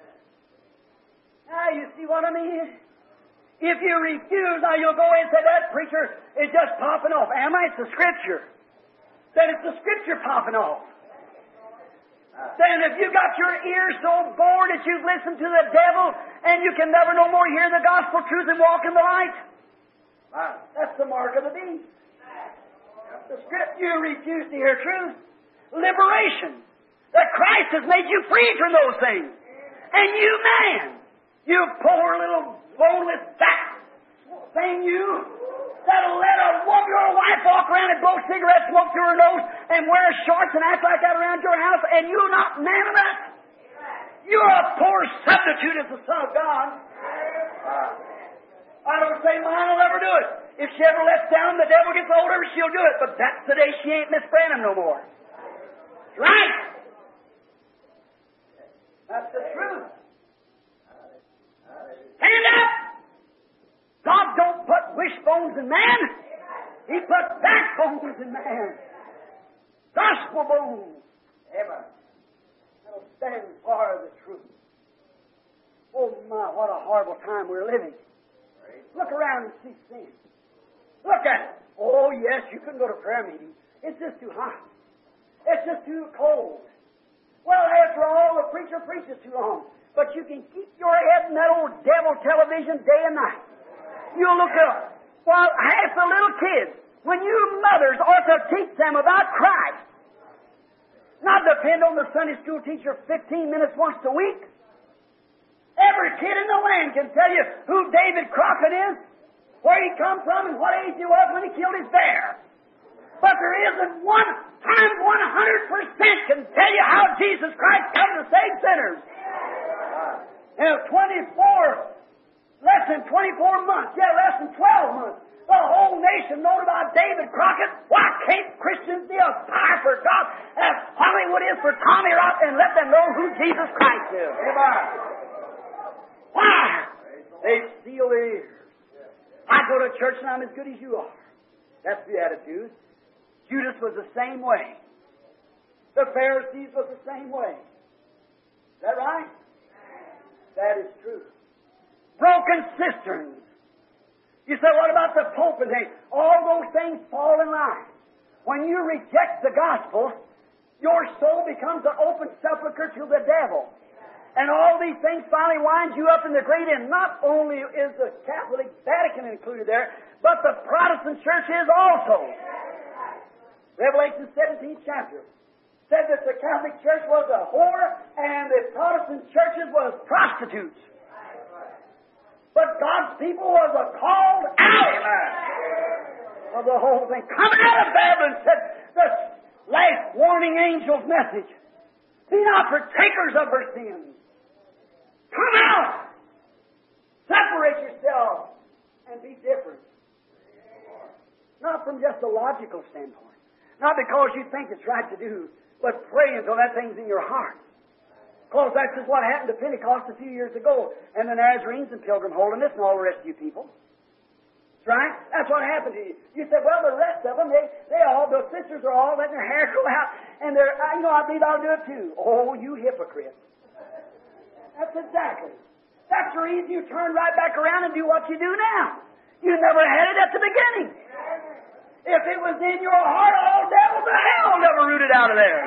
Now you see what I mean? If you refuse, now you'll go in and say, that preacher is just popping off. Am I? It's the Scripture. Then it's the Scripture popping off. Then if you got your ears so bored that you've listened to the devil and you can never no more hear the gospel truth and walk in the light, that's the mark of the beast. The Scripture, you refuse to hear truth. Liberation. That Christ has made you free from those things. And you, man, you poor little boneless fat thing, you, that'll let your wife walk around and blow cigarette smoke through her nose and wear shorts and act like that around your house, and you not man enough. You're a poor substitute as the Son of God. I don't say mine will never do it. If she ever lets down, the devil gets hold of her, she'll do it. But that's the day she ain't Miss Branham no more. Right? That's the truth. Stand up! God don't put wishbones in man. He put backbones in man. Gospel bones. Ever. That'll stand for the truth. Oh my, what a horrible time we're living. Look around and see sin. Look at it. Oh yes, you can go to prayer meeting. It's just too hot. It's just too cold. Well, after all, the preacher preaches too long. But you can keep your head in that old devil television day and night. You look up. Well, half the little kids, when you mothers ought to teach them about Christ. Not depend on the Sunday school teacher 15 minutes once a week. Every kid in the land can tell you who David Crockett is, where he come from, and what age he was when he killed his bear. But there isn't one time 100% can tell you how Jesus Christ come to save sinners. Now, less than 24 months, less than 12 months, the whole nation knows about David Crockett. Why can't Christians be a fire for God as Hollywood is for Tommy Rock and let them know who Jesus Christ is? Amen. Why? They seal their ears. I go to church and I'm as good as you are. That's the attitude. Judas was the same way. The Pharisees was the same way. Is that right? That is true. broken cisterns. You say, what about the Pope and things? All those things fall in line. When you reject the gospel, your soul becomes an open sepulchre to the devil. And all these things finally wind you up in the great end. Not only is the Catholic Vatican included there, but the Protestant church is also. Revelation 17th chapter said that the Catholic Church was a whore and the Protestant churches was prostitutes. But God's people was called out of the whole thing. Come out of Babylon, said the last warning angel's message. Be not partakers of her sins. Come out. Separate yourself and be different. Not from just a logical standpoint. Not because you think it's right to do, but pray until that thing's in your heart. Because that's just what happened to Pentecost a few years ago. And the Nazarenes and Pilgrim Holiness and all the rest of you people. That's right? That's what happened to you. You said, well, the rest of them, the sisters are all letting their hair grow out. And they're, I believe I'll do it too. Oh, you hypocrite. That's exactly. That's the reason you turn right back around and do what you do now. You never had it at the beginning. If it was in your heart, all devils of hell never rooted out of there.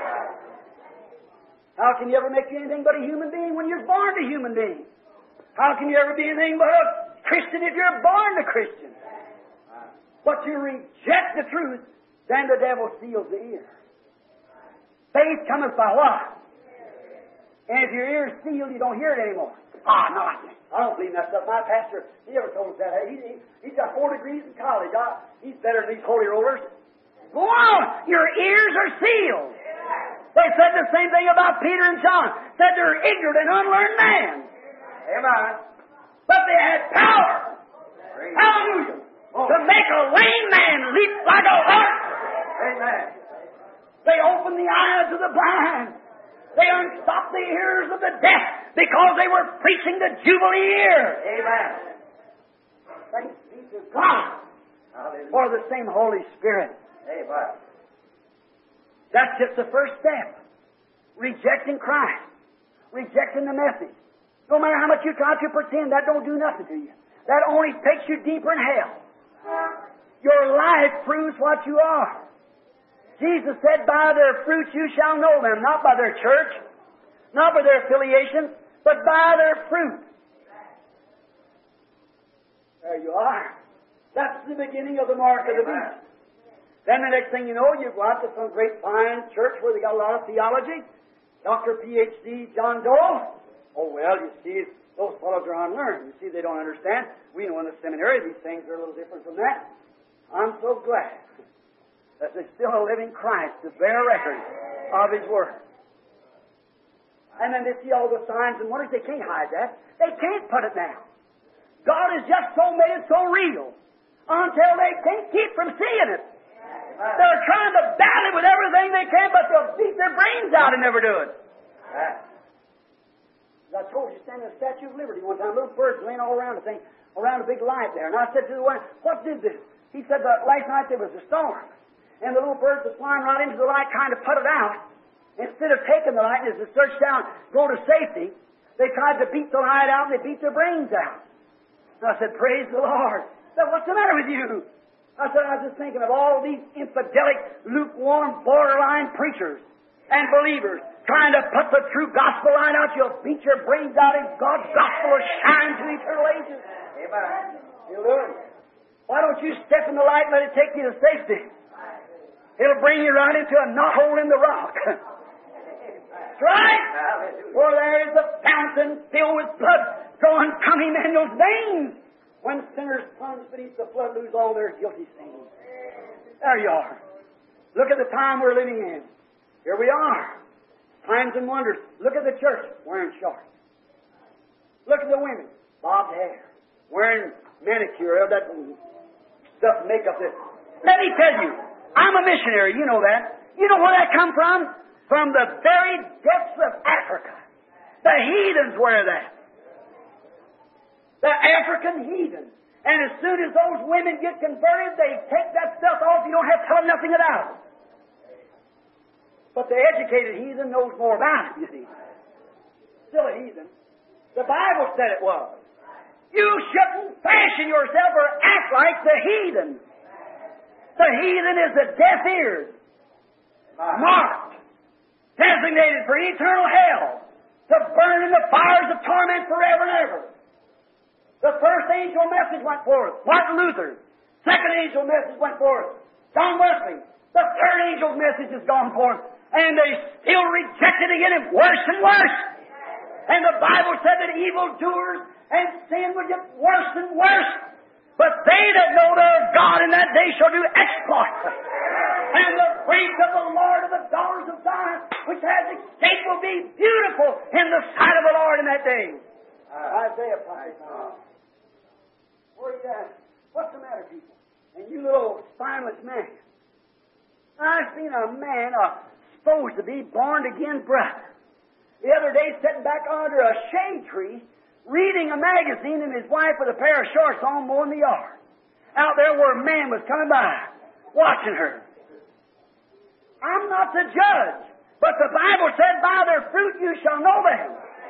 How can you ever make you anything but a human being when you're born a human being? How can you ever be anything but a Christian if you're born a Christian? But you reject the truth, then the devil seals the ear. Faith cometh by what? And if your ear's sealed, you don't hear it anymore. No, I don't believe that stuff. My pastor, he ever told us that. He's got 4 degrees in college. He's better than these holy rollers. Go on! Your ears are sealed. They said the same thing about Peter and John. Said they're ignorant and unlearned men. Amen. But they had power. Hallelujah. To make a lame man leap like a hart. Amen. They opened the eyes of the blind. They unstopped the ears of the deaf because they were preaching the Jubilee year. Amen. Thanks be to God for the same Holy Spirit. Amen. That's just the first step. Rejecting Christ. Rejecting the message. No matter how much you try to pretend, that don't do nothing to you. That only takes you deeper in hell. Your life proves what you are. Jesus said, by their fruits you shall know them. Not by their church, not by their affiliation, but by their fruit. There you are. That's the beginning of the mark of the beast. Then the next thing you know, you go out to some great fine church where they got a lot of theology. Dr. Ph.D. John Doe. Oh, well, you see, those fellows are unlearned. You see, they don't understand. We know in the seminary these things are a little different from that. I'm so glad that there's still a living Christ to bear record of His Word. And then they see all the signs and wonders. They can't hide that. They can't put it down. God has just so made it so real until they can't keep from seeing it. They're trying to battle it with everything they can, but they'll beat their brains out and never do it. As I told you, standing at the Statue of Liberty one time, little birds laying all around the thing, around a big light there. And I said to the one, what did this? He said that last night there was a storm. And the little birds were flying right into the light trying to put it out. Instead of taking the light, as they searched down, go to safety, they tried to beat the light out and they beat their brains out. And I said, praise the Lord. I said, what's the matter with you? I said, I was just thinking of all these infidelic, lukewarm, borderline preachers and believers trying to put the true gospel light out. You'll beat your brains out and God's gospel will shine to eternal ages. Amen. You'll do it. Why don't you step in the light and let it take you to safety? It'll bring you right into a knothole in the rock. That's right. For there is a fountain filled with blood flowing from Emmanuel's veins. When sinners plunge beneath the flood, lose all their guilty stains. There you are. Look at the time we're living in. Here we are. Times and wonders. Look at the church wearing shorts. Look at the women, bobbed hair, wearing manicure, that stuff, makeup. Let me tell you, I'm a missionary. You know that. You know where that come from? From the very depths of Africa. The heathens wear that. The African heathen. And as soon as those women get converted, they take that stuff off. You don't have to tell them nothing about it. But the educated heathen knows more about it, you see. Still a heathen. The Bible said it was. You shouldn't fashion yourself or act like the heathen. The heathen is the deaf ears, marked, designated for eternal hell, to burn in the fires of torment forever and ever. The first angel message went forth, Martin Luther. Second angel message went forth, John Wesley. The third angel's message has gone forth, and they still reject it again, and worse and worse. And the Bible said that evildoers and sin would get worse and worse. But they that know their God in that day shall do exploits. And the grace of the Lord of the daughters of Zion, which has escaped, will be beautiful in the sight of the Lord in that day. Isaiah prophesied. Where are you at? What's the matter, people? And you little spineless man. I've seen a man supposed to be born again brother. The other day sitting back under a shade tree, reading a magazine, and his wife with a pair of shorts on mowing the yard. Out there where a man was coming by, watching her. I'm not the judge, but the Bible said, by their fruit you shall know them.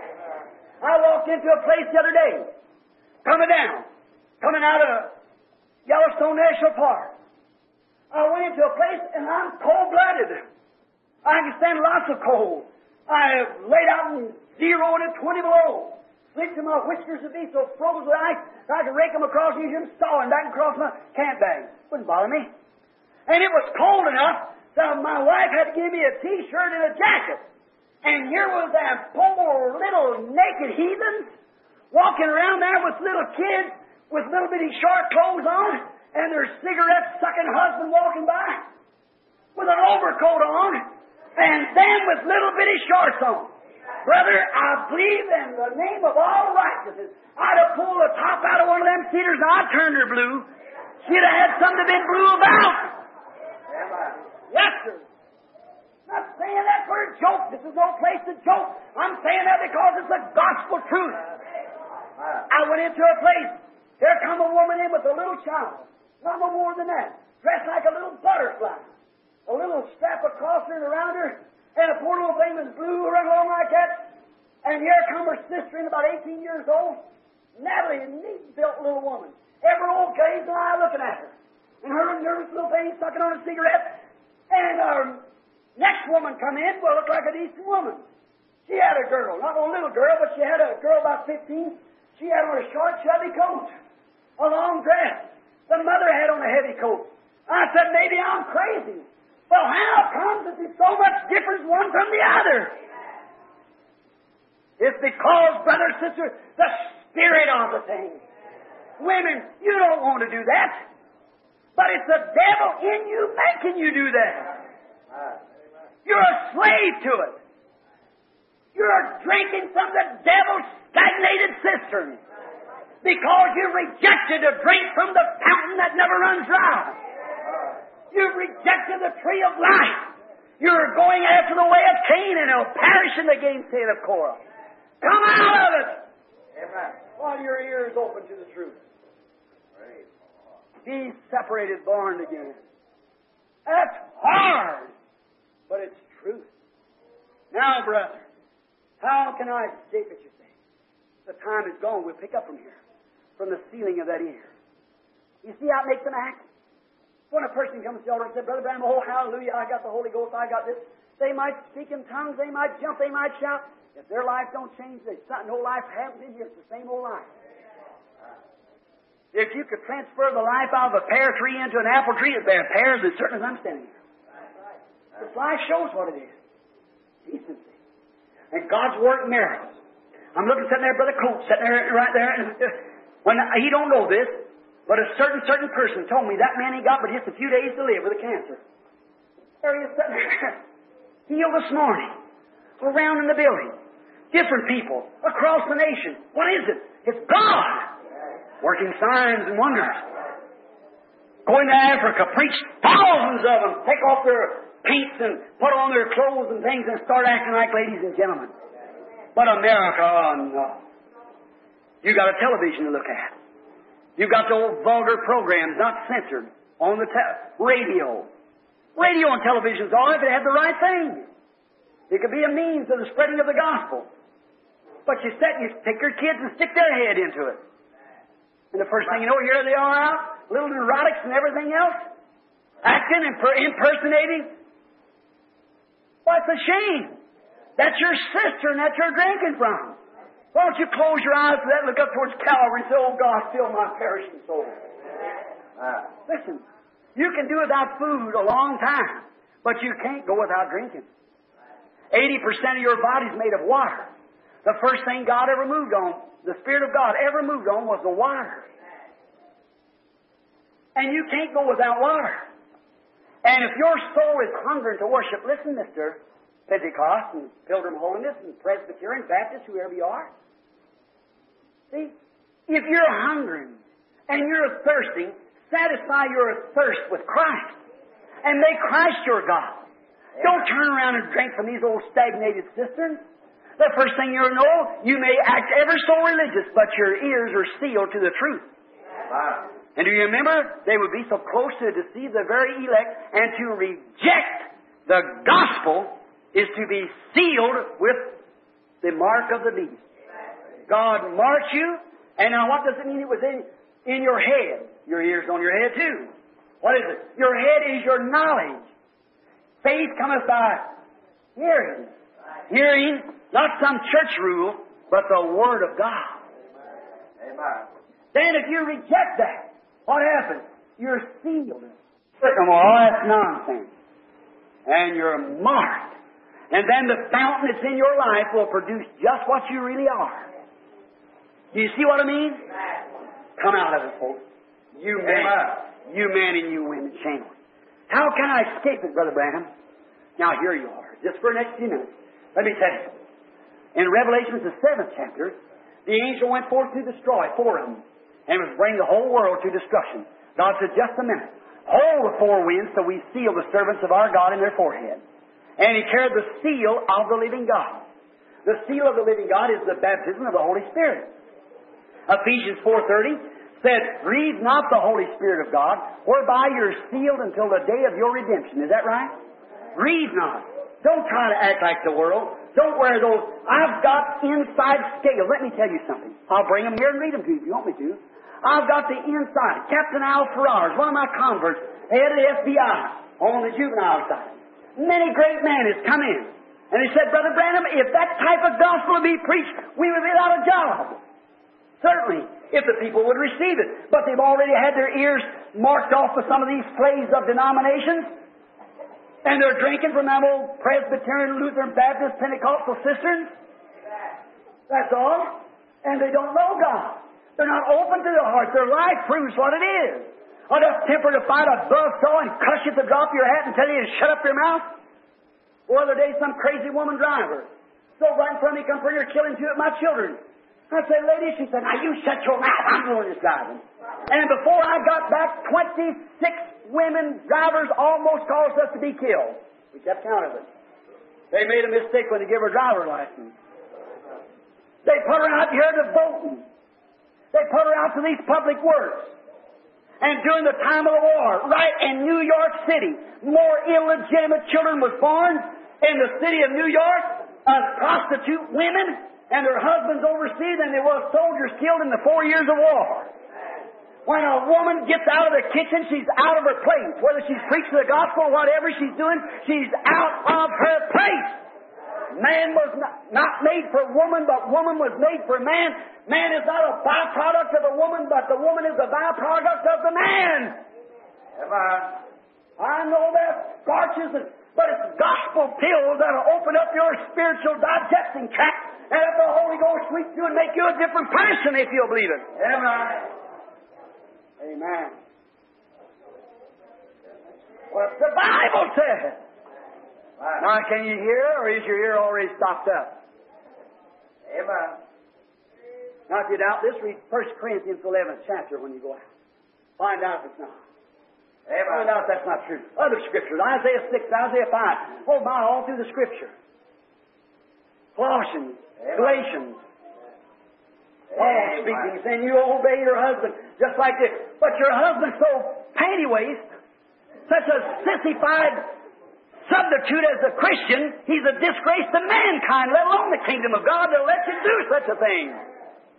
I walked into a place the other day, coming out of Yellowstone National Park. I went into a place, and I'm cold-blooded. I can stand lots of cold. I laid out in 0 and 20 below. Slipped to my whiskers would be so frozen with ice, I could rake them across and use them stalling back across my camp bag. Wouldn't bother me. And it was cold enough, so my wife had to give me a T-shirt and a jacket. And here was that poor little naked heathens walking around there with little kids with little bitty short clothes on, and their cigarette-sucking husband walking by with an overcoat on, and them with little bitty shorts on. Brother, I believe in the name of all righteousness, I'd have pulled the top out of one of them cedars and I'd turned her blue. She'd have had something to be blue about. Yes, sir. Not saying that for a joke. This is no place to joke. I'm saying that because it's the gospel truth. I went into a place. There come a woman in with a little child. Not no more than that. Dressed like a little butterfly. A little strap across her and around her. And a poor little thing was blue right along like that. And here come her sister in about 18 years old. Natalie, a neat-built little woman. Every old gazing eye looking at her. And her nervous little thing sucking on a cigarette. And our next woman come in, well, looked like a decent woman. She had a girl. Not a little girl, but she had a girl about 15. She had on a short, chubby coat. A long dress. The mother had on a heavy coat. I said, maybe I'm crazy. Well, how comes that there's so much difference one from the other? It's because, brother, sister, the spirit of the thing. Women, you don't want to do that. But it's the devil in you making you do that. You're a slave to it. You're drinking from the devil's stagnated cistern. Because you rejected to drink from the fountain that never runs dry. You've rejected the tree of life. You're going after the way of Cain, and it'll perish in the gainsaying of Korah. Come out of it! Amen. While your ears open to the truth. Be separated, born again. That's hard, but it's truth. Now, brother, how can I escape it, you say? The time is gone. We'll pick up from here, from the ceiling of that ear. You see how it makes them act? When a person comes to the altar and says, Brother Branham, oh, hallelujah, I got the Holy Ghost, I got this. They might speak in tongues, they might jump, they might shout. If their life don't change, there's something, no life happens in here. It's the same old life. If you could transfer the life out of a pear tree into an apple tree, it'd bear pears as certain as I'm standing here. This life shows what it is. Decency. And God's work miracles. I'm looking, sitting there, Brother Coates, sitting there, right there. And when he don't know this, but a certain person told me that man ain't got but just a few days to live with a cancer. There he is sitting there. Healed this morning. Around in the building. Different people. Across the nation. What is it? It's God. Working signs and wonders. Going to Africa. Preach thousands of them. Take off their paints and put on their clothes and things and start acting like ladies and gentlemen. But America, oh no. You got a television to look at. You've got the old vulgar programs not censored on the radio. Radio and television's all if it had the right thing. It could be a means of the spreading of the gospel. But you take your kids and stick their head into it. And the first thing you know, here they are out, little neurotics and everything else, acting and impersonating. Well, it's a shame. That's your sister and that's you're drinking from. Why don't you close your eyes to that and look up towards Calvary and say, oh God, fill my perishing soul. Listen, you can do without food a long time, but you can't go without drinking. 80% of your body's made of water. The first thing God ever moved on, the Spirit of God ever moved on, was the water. And you can't go without water. And if your soul is hungering to worship, listen, Mr. Pentecost and Pilgrim Holiness and Presbyterian, Baptist, whoever you are. See, if you're hungering and you're thirsting, satisfy your thirst with Christ and make Christ your God. Don't turn around and drink from these old stagnated cisterns. The first thing you'll know, you may act ever so religious, but your ears are sealed to the truth. Wow. And do you remember? They would be so close to deceive the very elect, and to reject the gospel is to be sealed with the mark of the beast. God marks you, and now what does it mean? It was in your head. Your ears on your head too. What is it? Your head is your knowledge. Faith cometh by hearing. Hearing, not some church rule, but the Word of God. Amen. Then if you reject that, what happens? You're sealed. Oh, that's nonsense. And you're marked. And then the fountain that's in your life will produce just what you really are. Do you see what I mean? Come out of it, folks. You men and you women, shameless. How can I escape it, Brother Branham? Now here you are, just for the next few minutes. Let me tell you. In Revelation, the 7th chapter, the angel went forth to destroy 4 of them, and was bring the whole world to destruction. God said, just a minute. Hold the 4 winds till we seal the servants of our God in their forehead. And he carried the seal of the living God. The seal of the living God is the baptism of the Holy Spirit. Ephesians 4:30 said, grieve not the Holy Spirit of God, whereby you're sealed until the day of your redemption. Is that right? Grieve not. Don't try to act like the world. Don't wear those. I've got inside scales. Let me tell you something. I'll bring them here and read them to you if you want me to. I've got the inside. Captain Al Ferrars, one of my converts, head of the FBI on the juvenile side. Many great men has come in. And he said, Brother Branham, if that type of gospel would be preached, we would be without a job. Certainly, if the people would receive it. But they've already had their ears marked off with some of these slaves of denominations. And they're drinking from them old Presbyterian, Lutheran, Baptist, Pentecostal cisterns. That's all. And they don't know God. They're not open to their heart. Their life proves what it is. Enough temper to fight a buzzsaw and crush you at the drop of your hat and tell you to shut up your mouth. The other day, some crazy woman driver. So right in front of me, come for here, killing 2 of my children. I said, lady, she said, now you shut your mouth. I'm doing this driving. And before I got back, 26 women drivers almost caused us to be killed. We kept count of it. They made a mistake when they gave her driver's license. They put her out here to voting. They put her out to these public works. And during the time of the war, right in New York City, more illegitimate children was born in the city of New York as prostitute women and their husbands overseas than there was soldiers killed in the 4 years of war. When a woman gets out of the kitchen, she's out of her place. Whether she's preaching the gospel or whatever she's doing, she's out of her place. Man was not made for woman, but woman was made for man. Man is not a byproduct of a woman, but the woman is a byproduct of the man. I know that starches, but it's gospel pills that'll open up your spiritual digesting tract and let the Holy Ghost sweep you and make you a different person if you'll believe it. Amen. Amen. What the Bible says. Now, can you hear, or is your ear already stopped up? Amen. Now, if you doubt this, read 1 Corinthians 11th chapter when you go out. Find out if it's not. Amen. Find out if that's not true. Other scriptures, Isaiah 6, Isaiah 5. Oh, my, all through the Scripture. Colossians, Galatians. Paul speaking, saying you obey your husband just like this. But your husband's so panty-waist, such a sissified substitute as a Christian, he's a disgrace to mankind, let alone the kingdom of God, to let you do such a thing.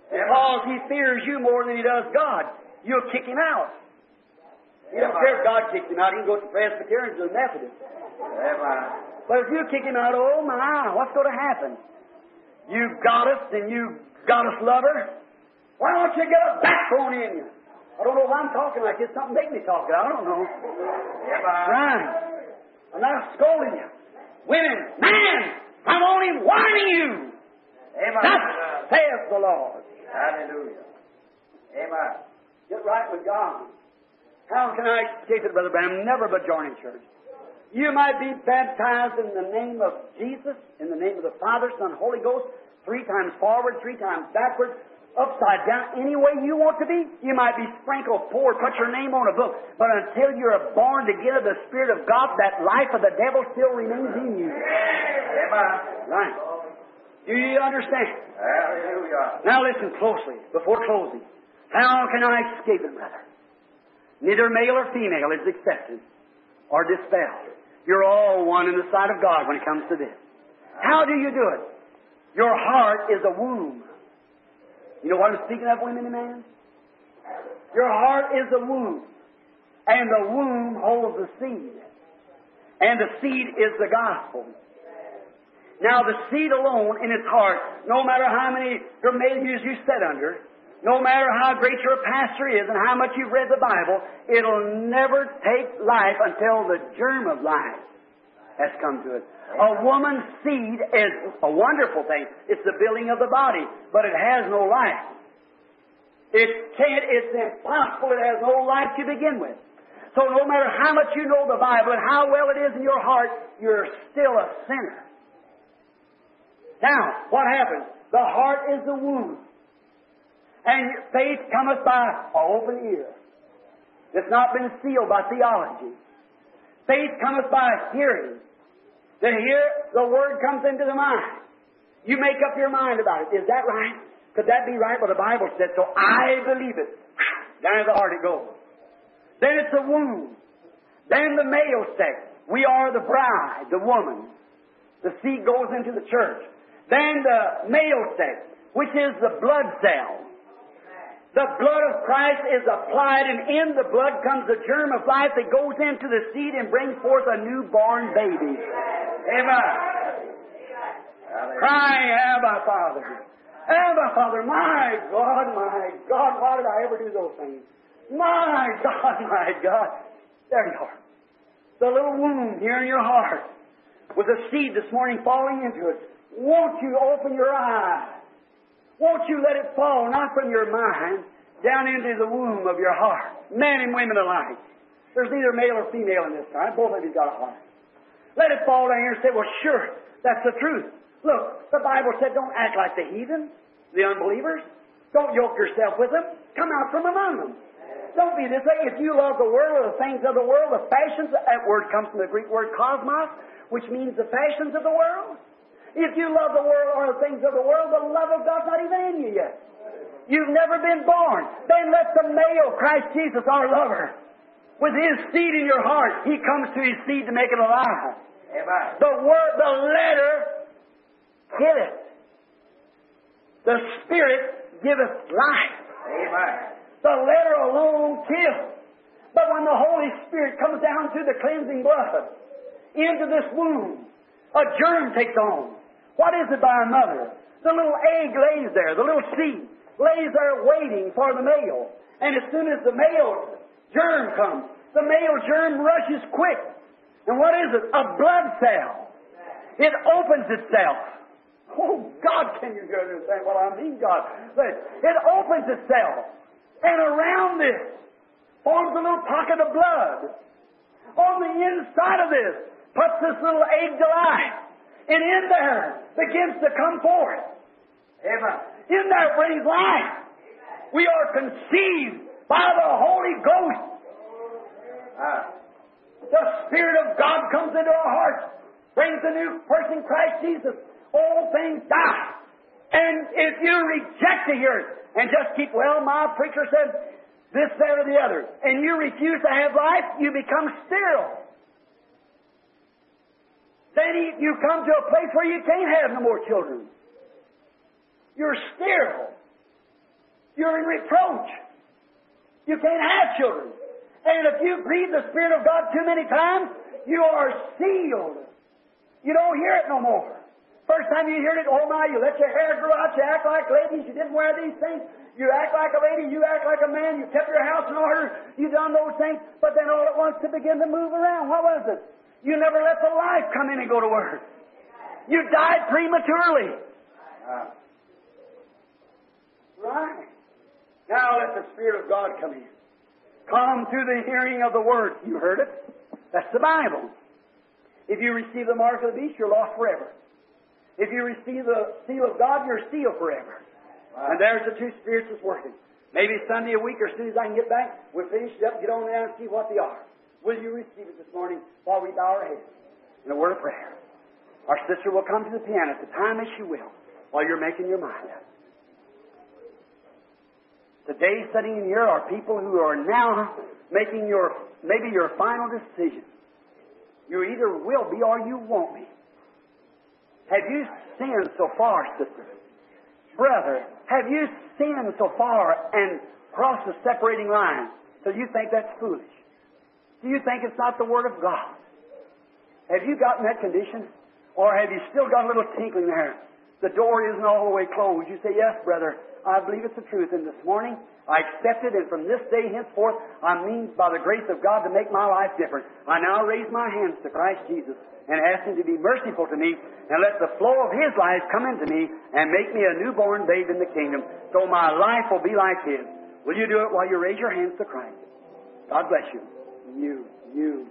Because he fears you more than he does God. You'll kick him out. He don't care if God kicks him out. He can go to Presbyterians or Methodists. But if you kick him out, oh my, what's going to happen? You goddess and you goddess lover. Why don't you get a backbone in you? I don't know why I'm talking like this. Something make me talk. I don't know. Right. I'm not scolding you. Women, man, I'm only warning you. Amen. Thus saith the Lord. Hallelujah. Amen. Get right with God. How can I escape it, Brother Branham? Never but joining church. You might be baptized in the name of Jesus, in the name of the Father, Son, Holy Ghost, 3 times forward, 3 times backward, upside down, any way you want to be. You might be sprinkled, poured, put your name on a book. But until you're born again of the Spirit of God, that life of the devil still remains in you. Amen. Right. Do you understand? Hallelujah. Now listen closely before closing. How can I escape it, brother? Neither male or female is accepted or dispelled. You're all one in the sight of God when it comes to this. How do you do it? Your heart is a womb. You know what I'm speaking of, women and men? Your heart is a womb. And the womb holds the seed. And the seed is the gospel. Now the seed alone in its heart, no matter how many grammatians you sit under, no matter how great your pastor is and how much you've read the Bible, it'll never take life until the germ of life has come to it. A woman's seed is a wonderful thing. It's the building of the body, but it has no life. It's impossible. It has no life to begin with. So no matter how much you know the Bible and how well it is in your heart, you're still a sinner. Now, what happens? The heart is the womb. And faith cometh by an open ear. It's not been sealed by theology. Faith cometh by hearing. To hear, the Word comes into the mind. You make up your mind about it. Is that right? Could that be right? Well, the Bible said so. I believe it. Down to the heart it goes. Then it's the womb. Then the male sex. We are the bride, the woman. The seed goes into the church. Then the male sex, which is the blood cell. The blood of Christ is applied, and in the blood comes the germ of life that goes into the seed and brings forth a newborn baby. Amen. Cry, Abba, Father. Abba, Father. My God, why did I ever do those things? My God. There you are. The little womb here in your heart with a seed this morning falling into it. Won't you open your eyes? Won't you let it fall, not from your mind, down into the womb of your heart? Men and women alike. There's neither male or female in this time. Both of you got a heart. Let it fall down here and say, well, sure, that's the truth. Look, the Bible said don't act like the heathen, the unbelievers. Don't yoke yourself with them. Come out from among them. Don't be this way. If you love the world or the things of the world, the fashions, that word comes from the Greek word cosmos, which means the fashions of the world. If you love the world or the things of the world, the love of God's not even in you yet. You've never been born. Then let the male, Christ Jesus, our lover, with His seed in your heart, He comes to His seed to make it alive. Amen. The word, the letter, hit it. The Spirit giveth life. Amen. The letter alone kills. But when the Holy Spirit comes down through the cleansing blood into this womb, a germ takes on. What is it by a mother? The little egg lays there, the little seed lays there waiting for the male. And as soon as the male germ comes, the male germ rushes quick. And what is it? A blood cell. It opens itself. Oh, God, can you understand what I mean, God? It opens itself. And around this forms a little pocket of blood. On the inside of this puts this little egg to life. And in there begins to come forth. Amen. In there brings life. We are conceived by the Holy Ghost. The Spirit of God comes into our hearts, brings a new person, Christ Jesus. All things die. And if you reject to hear it and just keep, well, my preacher said this, that, or the other, and you refuse to have life, you become sterile. Then you come to a place where you can't have no more children. You're sterile. You're in reproach. You can't have children. And if you grieve the Spirit of God too many times, you are sealed. You don't hear it no more. First time you heard it, oh my, you let your hair grow out, you act like ladies, you didn't wear these things, you act like a lady, you act like a man, you kept your house in order, you done those things, but then all at once to begin to move around. What was it? You never let the life come in and go to work. You died prematurely. Right. Now let the Spirit of God come in. Come through the hearing of the Word. You heard it? That's the Bible. If you receive the mark of the beast, you're lost forever. If you receive the seal of God, you're sealed forever. And there's the two spirits that's working. Maybe Sunday a week or as soon as I can get back, we'll finish it up, get on down and see what they are. Will you receive it this morning while we bow our heads in a word of prayer? Our sister will come to the piano at the time as she will while you're making your mind up. Today, sitting in here are people who are now making maybe your final decision. You either will be or you won't be. Have you sinned so far, sister? Brother, have you sinned so far and crossed the separating line so you think that's foolish? Do you think it's not the Word of God? Have you gotten that condition? Or have you still got a little tinkling there? The door isn't all the way closed. You say, yes, brother, I believe it's the truth. And this morning, I accept it, and from this day henceforth, I mean, by the grace of God, to make my life different. I now raise my hands to Christ Jesus and ask Him to be merciful to me and let the flow of His life come into me and make me a newborn babe in the kingdom so my life will be like His. Will you do it while you raise your hands to Christ? God bless you. You.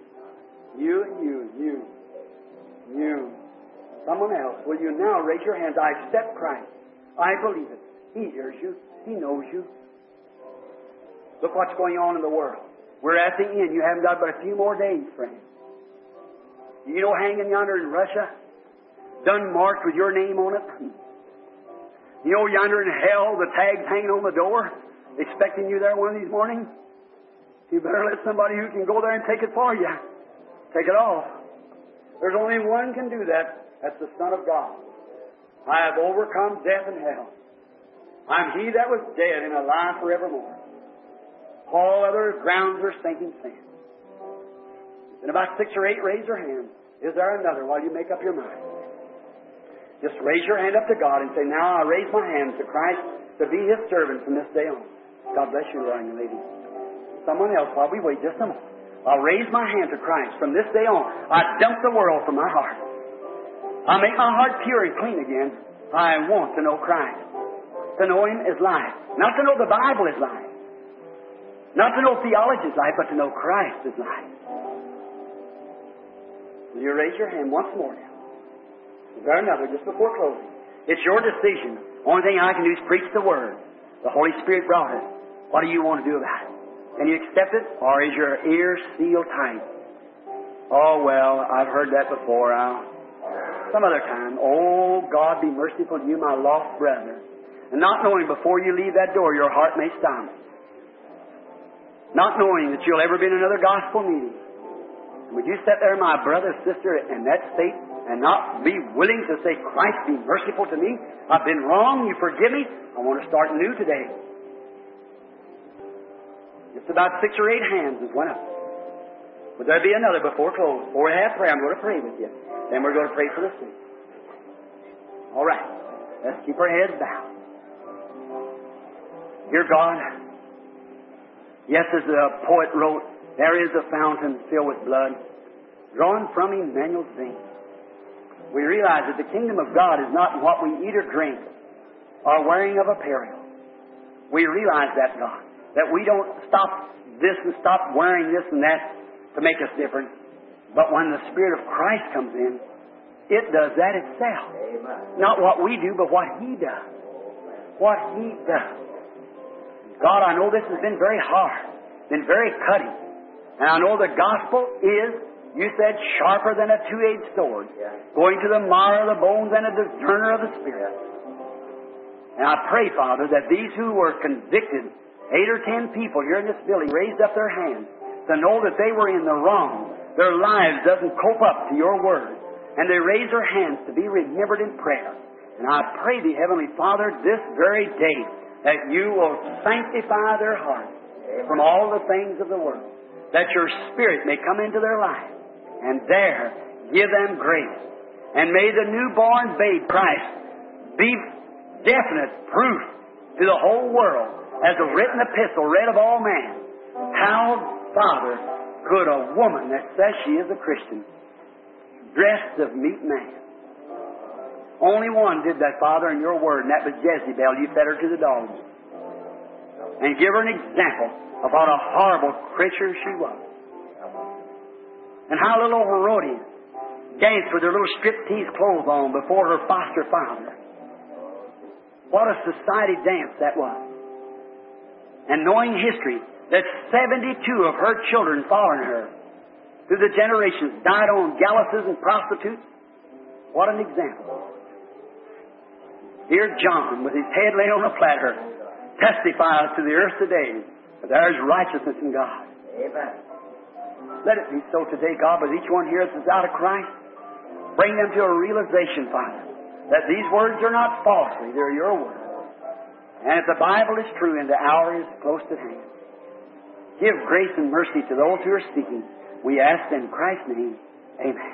Someone else, will you now raise your hands? I accept Christ. I believe it. He hears you. He knows you. Look what's going on in the world. We're at the end. You haven't got but a few more days, friend. You know, hanging yonder in Russia, done marked with your name on it. You know, yonder in hell, the tag's hanging on the door, expecting you there one of these mornings. You better let somebody who can go there and take it for you. Take it off. There's only one can do that. That's the Son of God. I have overcome death and hell. I'm He that was dead and alive forevermore. All other grounds are sinking sand. In about 6 or 8, raise your hand. Is there another while you make up your mind? Just raise your hand up to God and say, now I raise my hand to Christ to be His servant from this day on. God bless you, young lady. Someone else, while we wait just a moment. I'll raise my hand to Christ from this day on. I dump the world from my heart. I make my heart pure and clean again. I want to know Christ. To know Him is life. Not to know the Bible is life. Not to know theology is life, but to know Christ is life. Will you raise your hand once more now? Is there another just before closing? It's your decision. Only thing I can do is preach the Word. The Holy Spirit brought it. What do you want to do about it? Can you accept it? Or is your ear sealed tight? Oh, well, I've heard that before. Some other time. Oh, God, be merciful to you, my lost brother. And not knowing before you leave that door, your heart may stop. Not knowing that you'll ever be in another gospel meeting. Would you sit there, my brother, sister, in that state and not be willing to say, Christ, be merciful to me? I've been wrong. You forgive me. I want to start new today. Just about 6 or 8 hands has went up. Would there be another before close? Before we have prayer, I'm going to pray with you. Then we're going to pray for the sick. All right. Let's keep our heads down. Dear God, yes, as the poet wrote, there is a fountain filled with blood, drawn from Emmanuel's veins. We realize that the kingdom of God is not in what we eat or drink, or wearing of apparel. We realize that, God, that we don't stop this and stop wearing this and that to make us different. But when the Spirit of Christ comes in, it does that itself. Amen. Not what we do, but what He does. What He does. God, I know this has been very hard, been very cutting. And I know the gospel is, you said, sharper than a two-edged sword, going to the marrow of the bones and a discerner of the Spirit. And I pray, Father, that these who were convicted, 8 or 10 people here in this building, raised up their hands to know that they were in the wrong. Their lives doesn't cope up to your word. And they raise their hands to be remembered in prayer. And I pray Thee, Heavenly Father, this very day, that you will sanctify their hearts from all the things of the world, that your Spirit may come into their life, and there give them grace. And may the newborn babe Christ be definite proof to the whole world as a written epistle read of all men. How, Father, could a woman that says she is a Christian, dressed of meat man? Only one did that, Father, in your word, and that was Jezebel. You fed her to the dogs. And give her an example of what a horrible creature she was. And how little Herodias danced with her little striptease clothes on before her foster father. What a society dance that was. And knowing history, that 72 of her children following her through the generations died on galluses and prostitutes. What an example. Here John, with his head laid on a platter, testifies to the earth today that there is righteousness in God. Amen. Let it be so today, God, with each one here that's out of Christ. Bring them to a realization, Father, that these words are not falsely, they're your words. And if the Bible is true and the hour is close at hand, give grace and mercy to those who are seeking. We ask in Christ's name, amen.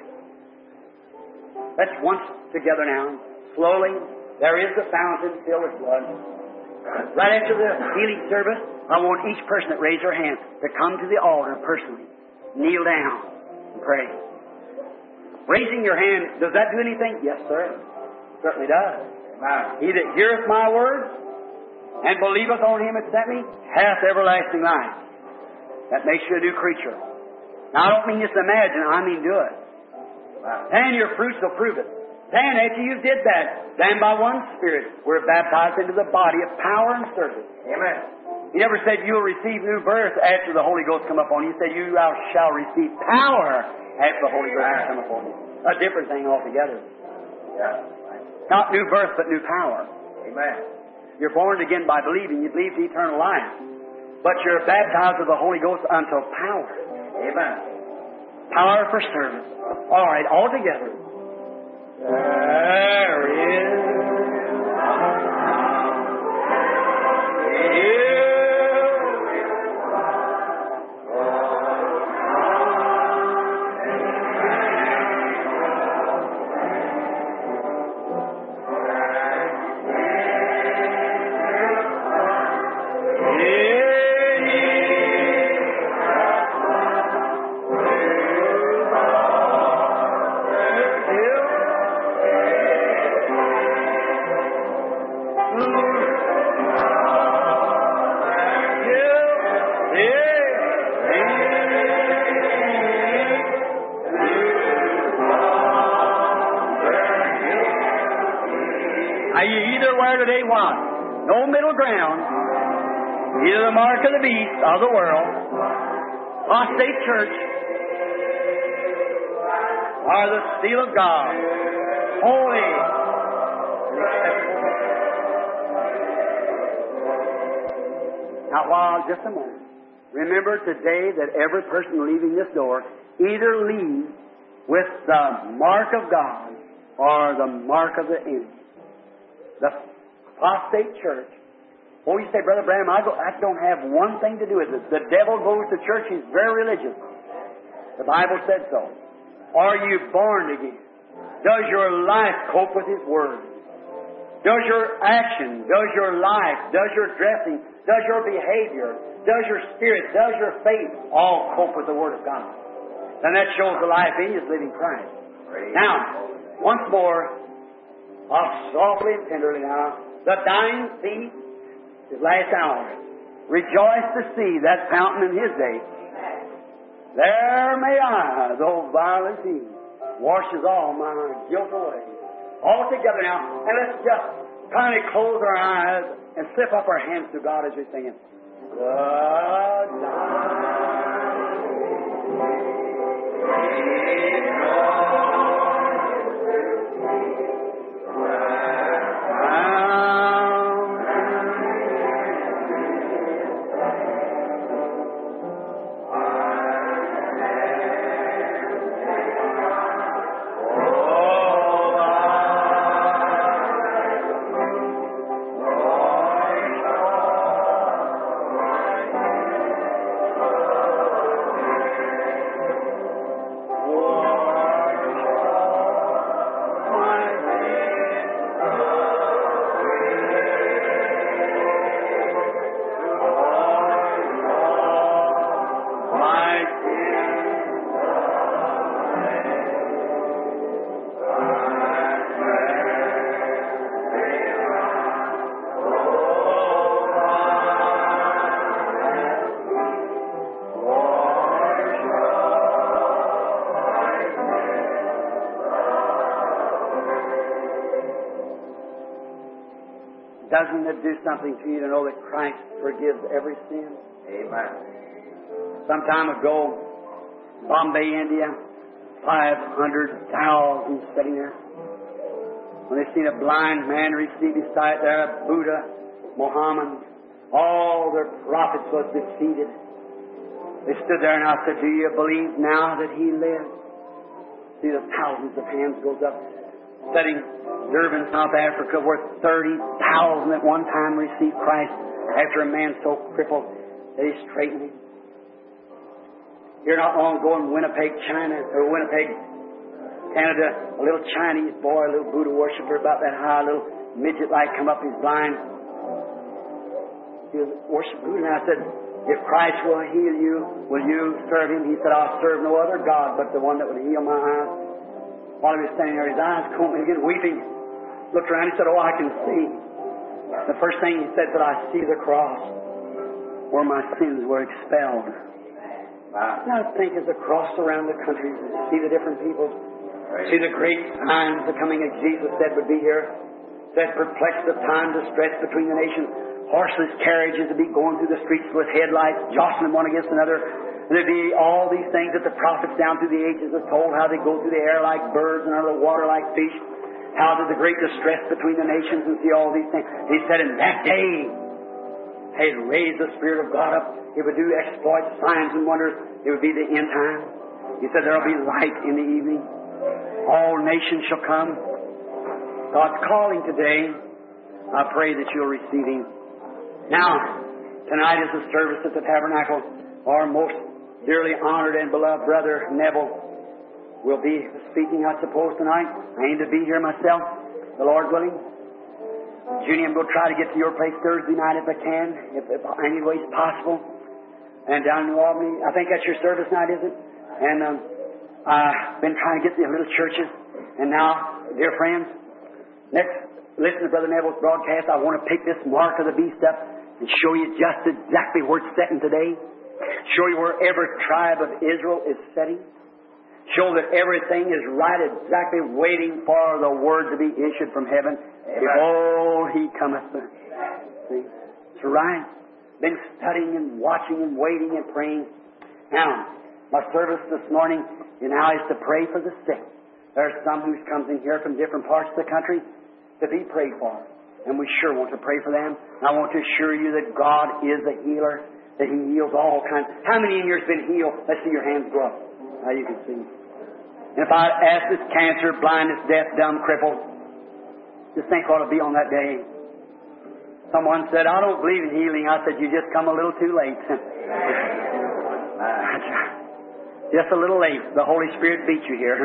Let's once together now, slowly. There is the fountain filled with blood. Right after the healing service, I want each person that raised their hand to come to the altar personally. Kneel down and pray. Raising your hand, does that do anything? Yes, sir. Certainly does. He that heareth my words and believeth on him that sent me hath everlasting life. That makes you a new creature. Now, I don't mean just imagine, I mean do it. And your fruits will prove it. Then, after you did that, then by one Spirit, we're baptized into the body of power and service. Amen. He never said you'll receive new birth after the Holy Ghost come upon you. He said you shall receive power after the Holy Ghost come upon you. A different thing altogether. Yeah. Not new birth, but new power. Amen. You're born again by believing. You believe to eternal life. But you're baptized with the Holy Ghost unto power. Amen. Power for service. All right, all together. There is no middle ground, either the mark of the beast of the world, apostate church, or the seal of God. Holy. Now, while just a moment, remember today that every person leaving this door either leaves with the mark of God or the mark of the enemy. The apostate church. Oh, you say, Brother Branham, I don't have one thing to do with it. The devil goes to church. He's very religious. The Bible said so. Are you born again? Does your life cope with His Word? Does your action, does your life, does your dressing, does your behavior, does your spirit, does your faith all cope with the Word of God? Then that shows the life in you is living Christ. Now, once more, softly and tenderly now, the dying thief, his last hour. Rejoice to see that fountain in his day. There may I, though violent he, washes all my guilt away. All together now, and let's just kindly close our eyes and slip up our hands to God as we're singing. Doesn't it do something to you to know that Christ forgives every sin? Amen. Some time ago, Bombay, India, 500,000 sitting there. When they seen a blind man receive his sight there, Buddha, Muhammad, all their prophets was defeated. They stood there and I said, do you believe now that He lives? See the thousands of hands goes up. Studying Durban, South Africa, where 30,000 at one time received Christ after a man so crippled that he straightened him. Here not long ago in Winnipeg, Canada, a little Chinese boy, a little Buddha worshiper about that high, a little midget like come up, he's blind. He was worship Buddha, and I said, if Christ will heal you, will you serve Him? He said, I'll serve no other God but the one that would heal my eyes. While he was standing there, his eyes combing again, weeping, looked around, he said, oh, I can see. The first thing he said, I see the cross where my sins were expelled. Now think as the cross around the country, see the different people, see the great signs the coming of Jesus said would be here, that perplex the time, distress between the nations, horseless carriages would be going through the streets with headlights, jostling one against another. And there'd be all these things that the prophets down through the ages have told, how they go through the air like birds and under the water like fish, how there's the great distress between the nations and see all these things. He said in that day, He'd raise the Spirit of God up. He would do exploits, signs and wonders. It would be the end time. He said there'll be light in the evening. All nations shall come. God's calling today. I pray that you'll receive Him. Now, tonight is the service at the Tabernacle. Our most dearly honored and beloved brother Neville will be speaking, I suppose, tonight. I aim to be here myself, the Lord willing. Junie, I'm going to try to get to your place Thursday night if I can, if any way is possible. And down in New Albany, I think that's your service night, is it? And I've been trying to get to the little churches. And now, dear friends, listen to Brother Neville's broadcast. I want to pick this mark of the beast up and show you just exactly where it's setting today. Show you where every tribe of Israel is setting. Show that everything is right exactly waiting for the word to be issued from heaven. Behold, He cometh. See? It's right. Been studying and watching and waiting and praying. Now, my service this morning now is to pray for the sick. There are some who comes in here from different parts of the country to be prayed for. And we sure want to pray for them. And I want to assure you that God is a healer, that He heals all kinds. How many in here has been healed? Let's see your hands go up. Now you can see. And if I ask this cancer, blindness, deaf, dumb, crippled, just think what it'll be on that day. Someone said, I don't believe in healing. I said, you just come a little too late. Just a little late. The Holy Spirit beat you here.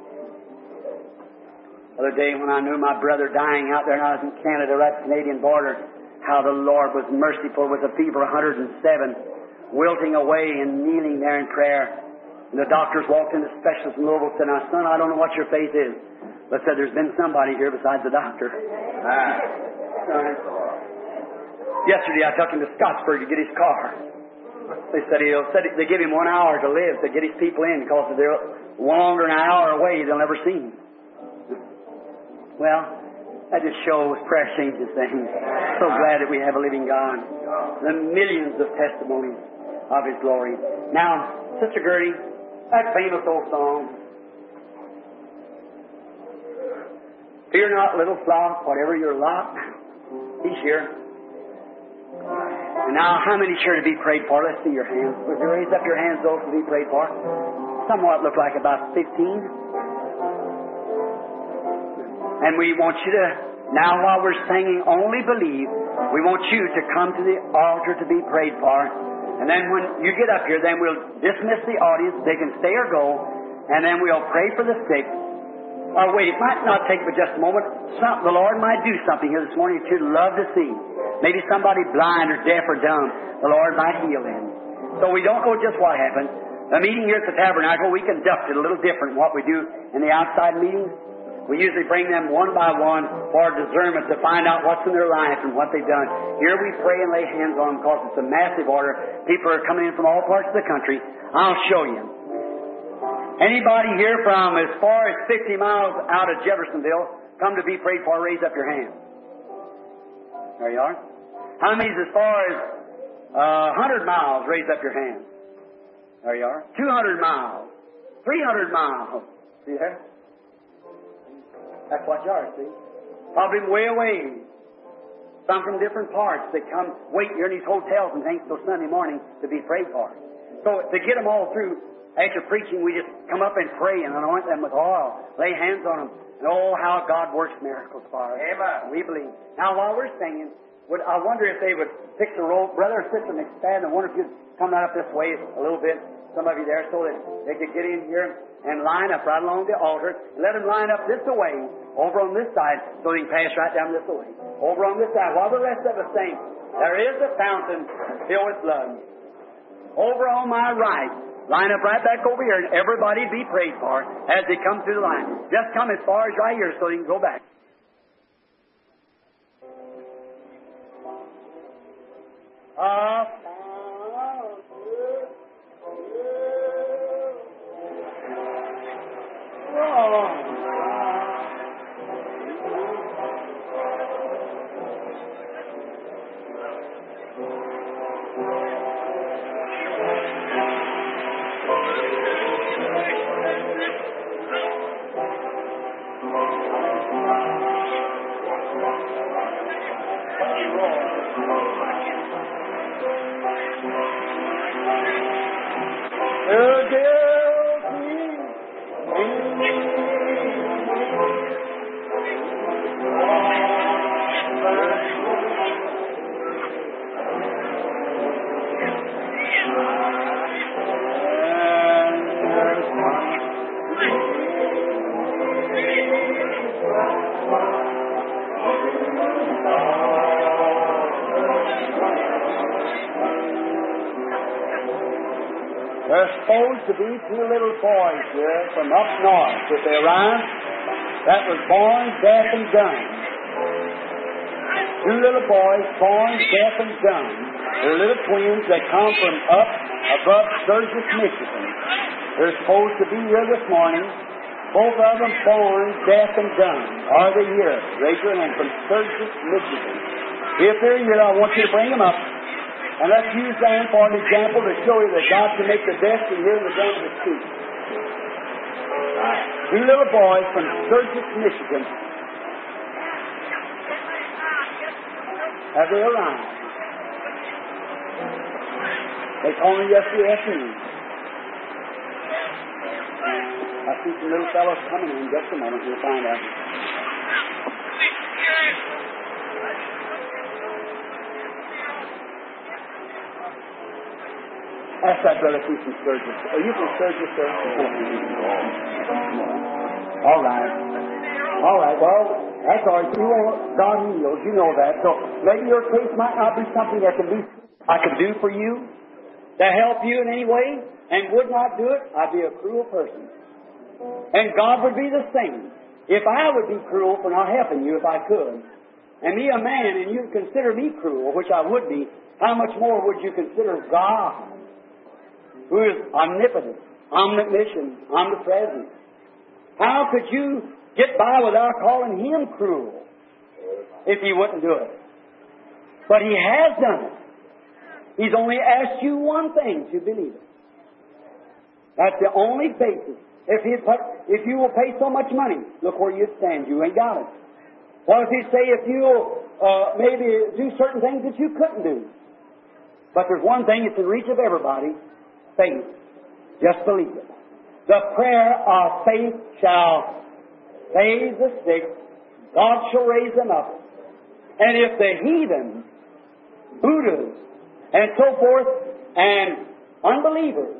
The other day when I knew my brother dying out there and I was in Canada, right at the Canadian border, how the Lord was merciful with a fever 107, wilting away and kneeling there in prayer. And the doctors walked in, the specialist in Louisville said, now son, I don't know what your faith is, but said there's been somebody here besides the doctor. Yesterday I took him to Scottsburg to get his car. They said they give him 1 hour to live to get his people in because if they're longer than an hour away, they'll never see him. Well, that just shows prayer changes things. So glad that we have a living God. The millions of testimonies of His glory. Now, Sister Gertie, that famous old song, fear not, little flock, whatever your lot, He's here. And now, how many sure to be prayed for? Let's see your hands. Would you raise up your hands, those to be prayed for? Somewhat look like about 15. And we want you to, now while we're singing Only Believe, we want you to come to the altar to be prayed for. And then when you get up here, then we'll dismiss the audience. They can stay or go. And then we'll pray for the sick. Or wait, it might not take but just a moment. The Lord might do something here this morning that you'd love to see. Maybe somebody blind or deaf or dumb. The Lord might heal them. So we don't know just what happened. The meeting here at the Tabernacle, we conduct it a little different from what we do in the outside meetings. We usually bring them one by one for discernment to find out what's in their life and what they've done. Here we pray and lay hands on them because it's a massive order. People are coming in from all parts of the country. I'll show you. Anybody here from as far as 50 miles out of Jeffersonville come to be prayed for, raise up your hand. There you are. How many's as far as 100 miles? Raise up your hand. There you are. 200 miles. 300 miles. See there? That's what you are, see? Probably way away. Some from different parts that come wait here in these hotels and things till Sunday morning to be prayed for. So to get them all through, after preaching, we just come up and pray and anoint them with oil. Lay hands on them. And oh, how God works miracles for us. Amen. We believe. Now, while we're singing, I wonder if they would fix a roll. Brother or sister McSpadden, I wonder if you'd come right up this way a little bit, some of you there, so that they could get in here and line up right along the altar. Let them line up this way, over on this side, so they can pass right down this way. Over on this side, while the rest of us sing, there is a fountain filled with blood. Over on my right, line up right back over here, and everybody be prayed for as they come through the line. Just come as far as right here so you can go back. There's supposed to be two little boys here from up north that they arrived that was born deaf and dumb. Two little boys born deaf and dumb. They're little twins that come from up above Sturgis, Michigan. They're supposed to be here this morning. Both of them born deaf and dumb. Are they here? Raise your hand from Sturgis, Michigan. If they're here, I want you to bring them up. And let's use them for an example to show you that God can make the deaf to hear and the dumb to speak. Two little boys from Sturgis, Michigan. Have they arrived? They called me yesterday afternoon. I see some little fellows coming in just a moment. We'll find out. Ask that brother if he's from Sturgis. Are you from Sturgis, sir? All right. All right. Well, that's all right. You want God heals. You know that. So maybe your case might not be something that I could do for you to help you in any way, and would not do it. I'd be a cruel person. And God would be the same. If I would be cruel for not helping you if I could, and me a man, and you consider me cruel, which I would be, how much more would you consider God, who is omnipotent, omniscient, omnipresent? How could you get by without calling Him cruel if He wouldn't do it? But He has done it. He's only asked you one thing, to believe it. That's the only basis. If you will pay so much money, look where you'd stand. You ain't got it. What if He'd say if you'll maybe do certain things that you couldn't do? But there's one thing that's in reach of everybody. Faith. Just believe it. The prayer of faith shall save the sick. God shall raise them up. And if the heathen, Buddhas, and so forth, and unbelievers,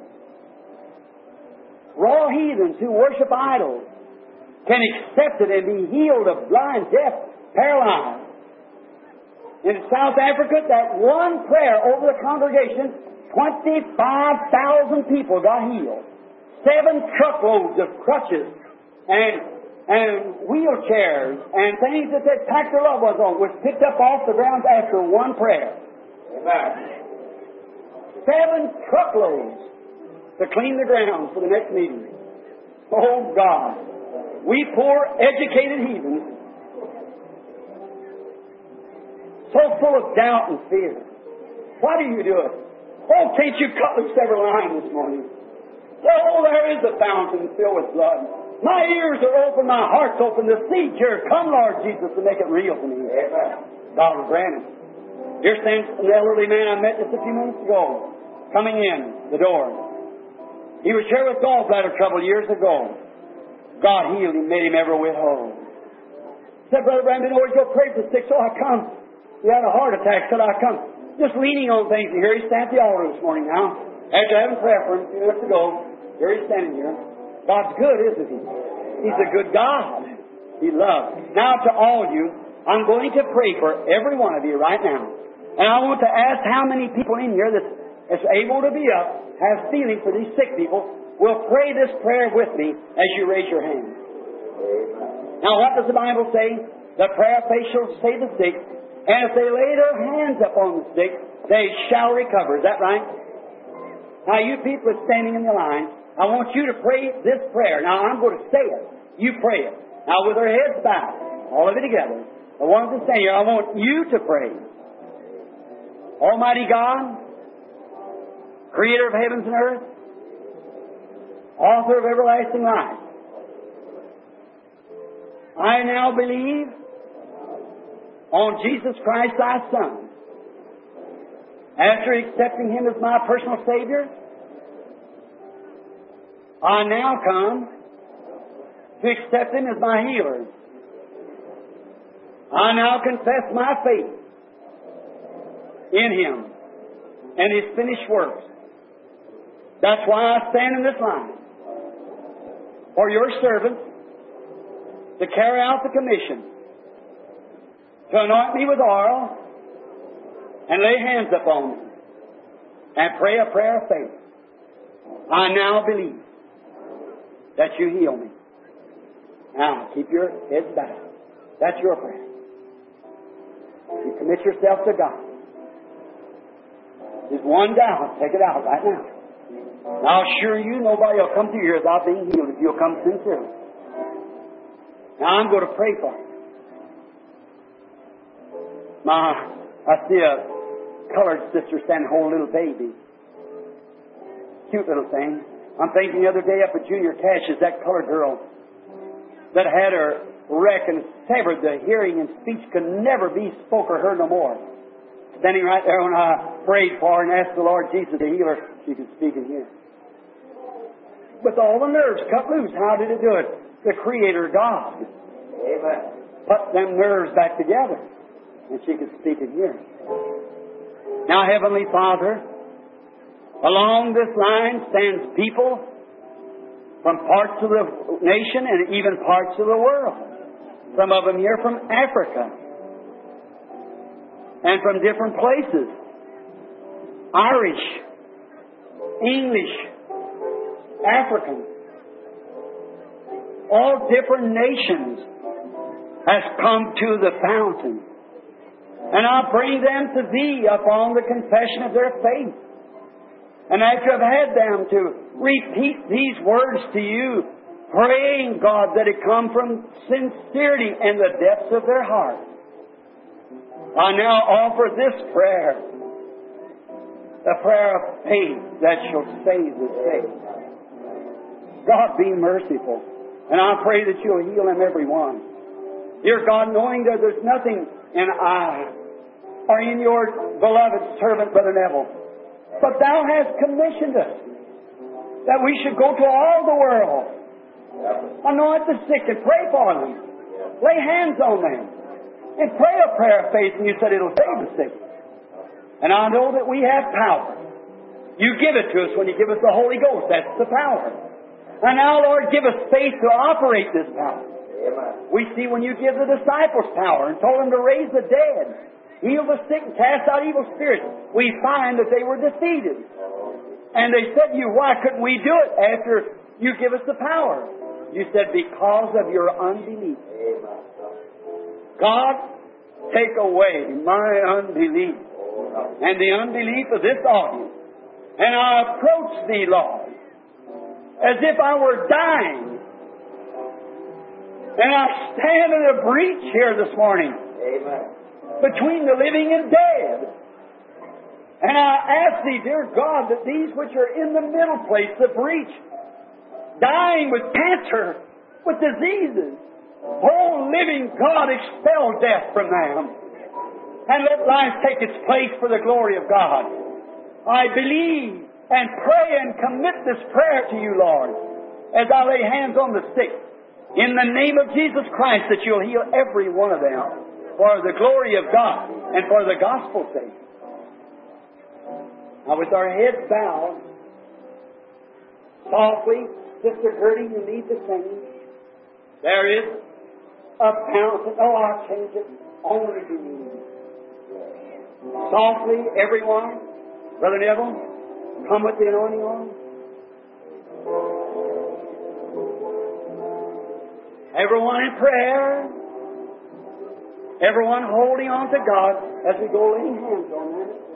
raw heathens who worship idols, can accept it and be healed of blind, deaf, paralyzed. In South Africa, that one prayer over the congregation, 25,000 people got healed. 7 truckloads of crutches and wheelchairs and things that they packed their loved ones on was picked up off the ground after one prayer. Amen. 7 truckloads to clean the ground for the next meeting. Oh, God. We poor, educated heathens so full of doubt and fear. Why do you do it? Oh, can't you cut loose every line this morning? Oh, there is a fountain filled with blood. My ears are open, my heart's open. The seed here, come, Lord Jesus, to make it real to me. God will grant it. Here stands an elderly man I met just a few minutes ago, coming in the door. He was here with gallbladder trouble years ago. God healed him, made him ever whit whole. Said, Brother Brandon, where'd you go pray for the sick? So I come. He had a heart attack. Said, I come. Just leaning on things. Here he stands at the altar this morning now. After having prayer for him a few minutes ago, here he's standing here. God's good, isn't He? He's a good God. He loves. Now to all of you, I'm going to pray for every one of you right now. And I want to ask how many people in here that's able to be up, have feeling for these sick people, will pray this prayer with me as you raise your hand. Now what does the Bible say? The prayer of faith shall save the sick, and if they lay their hands upon the sick, they shall recover. Is that right? Now you people are standing in the line, I want you to pray this prayer. Now I'm going to say it. You pray it. Now with our heads bowed, all of it together, the ones that stand here, I want you to pray. Almighty God, Creator of heavens and earth, Author of everlasting life, I now believe on Jesus Christ, Thy Son. After accepting Him as my personal Savior, I now come to accept Him as my healer. I now confess my faith in Him and His finished works. That's why I stand in this line for your servants to carry out the commission, to anoint me with oil and lay hands upon me and pray a prayer of faith. I now believe that you heal me. Now, keep your heads bowed. That's your prayer. You commit yourself to God. There's one doubt. Take it out right now. I'll assure you nobody will come through here without being healed if you'll come sincerely. Now, I'm going to pray for you. I see a colored sister standing holding a little baby. Cute little thing. I'm thinking the other day up at Junior Cash's, that colored girl that had her wreck and severed the hearing and speech could never be spoke or heard no more. Standing right there when I prayed for her and asked the Lord Jesus to heal her, she could speak and hear. With all the nerves cut loose, how did it do it? The Creator God. Amen. Put them nerves back together and she could speak and hear. Now, Heavenly Father, along this line stands people from parts of the nation and even parts of the world. Some of them here from Africa and from different places. Irish, English, African, all different nations has come to the fountain. And I bring them to Thee upon the confession of their faith. And after I've had them to repeat these words to You, praying, God, that it come from sincerity and the depths of their heart, I now offer this prayer, the prayer of faith that shall save the sick. God, be merciful. And I pray that You'll heal them every one. Dear God, knowing that there's nothing in I or in Your beloved servant, Brother Neville, but Thou hast commissioned us that we should go to all the world, anoint the sick and pray for them, lay hands on them, and pray a prayer of faith, and You said it'll save the sick. And I know that we have power. You give it to us when You give us the Holy Ghost. That's the power. And now, Lord, give us faith to operate this power. We see when You give the disciples power and told them to raise the dead, heal the sick, and cast out evil spirits, we find that they were defeated. And they said to You, why couldn't we do it after You give us the power? You said, because of your unbelief. God, take away my unbelief and the unbelief of this audience. And I approach Thee, Lord, as if I were dying. And I stand in a breach here this morning. Amen. between the living and dead. And I ask Thee, dear God, that these which are in the middle place, the breach, dying with cancer, with diseases, oh, living God, expel death from them. And let life take its place for the glory of God. I believe and pray and commit this prayer to You, Lord, as I lay hands on the sick, in the name of Jesus Christ, that You'll heal every one of them for the glory of God and for the gospel's sake. Now, with our heads bowed, softly, Sister Gertie, you need to sing. There is a fountain. Oh, I'll change it. Only to You. Softly, everyone. Brother Neville, come with the anointing on. Everyone in prayer. Everyone holding on to God as we go laying hands on them.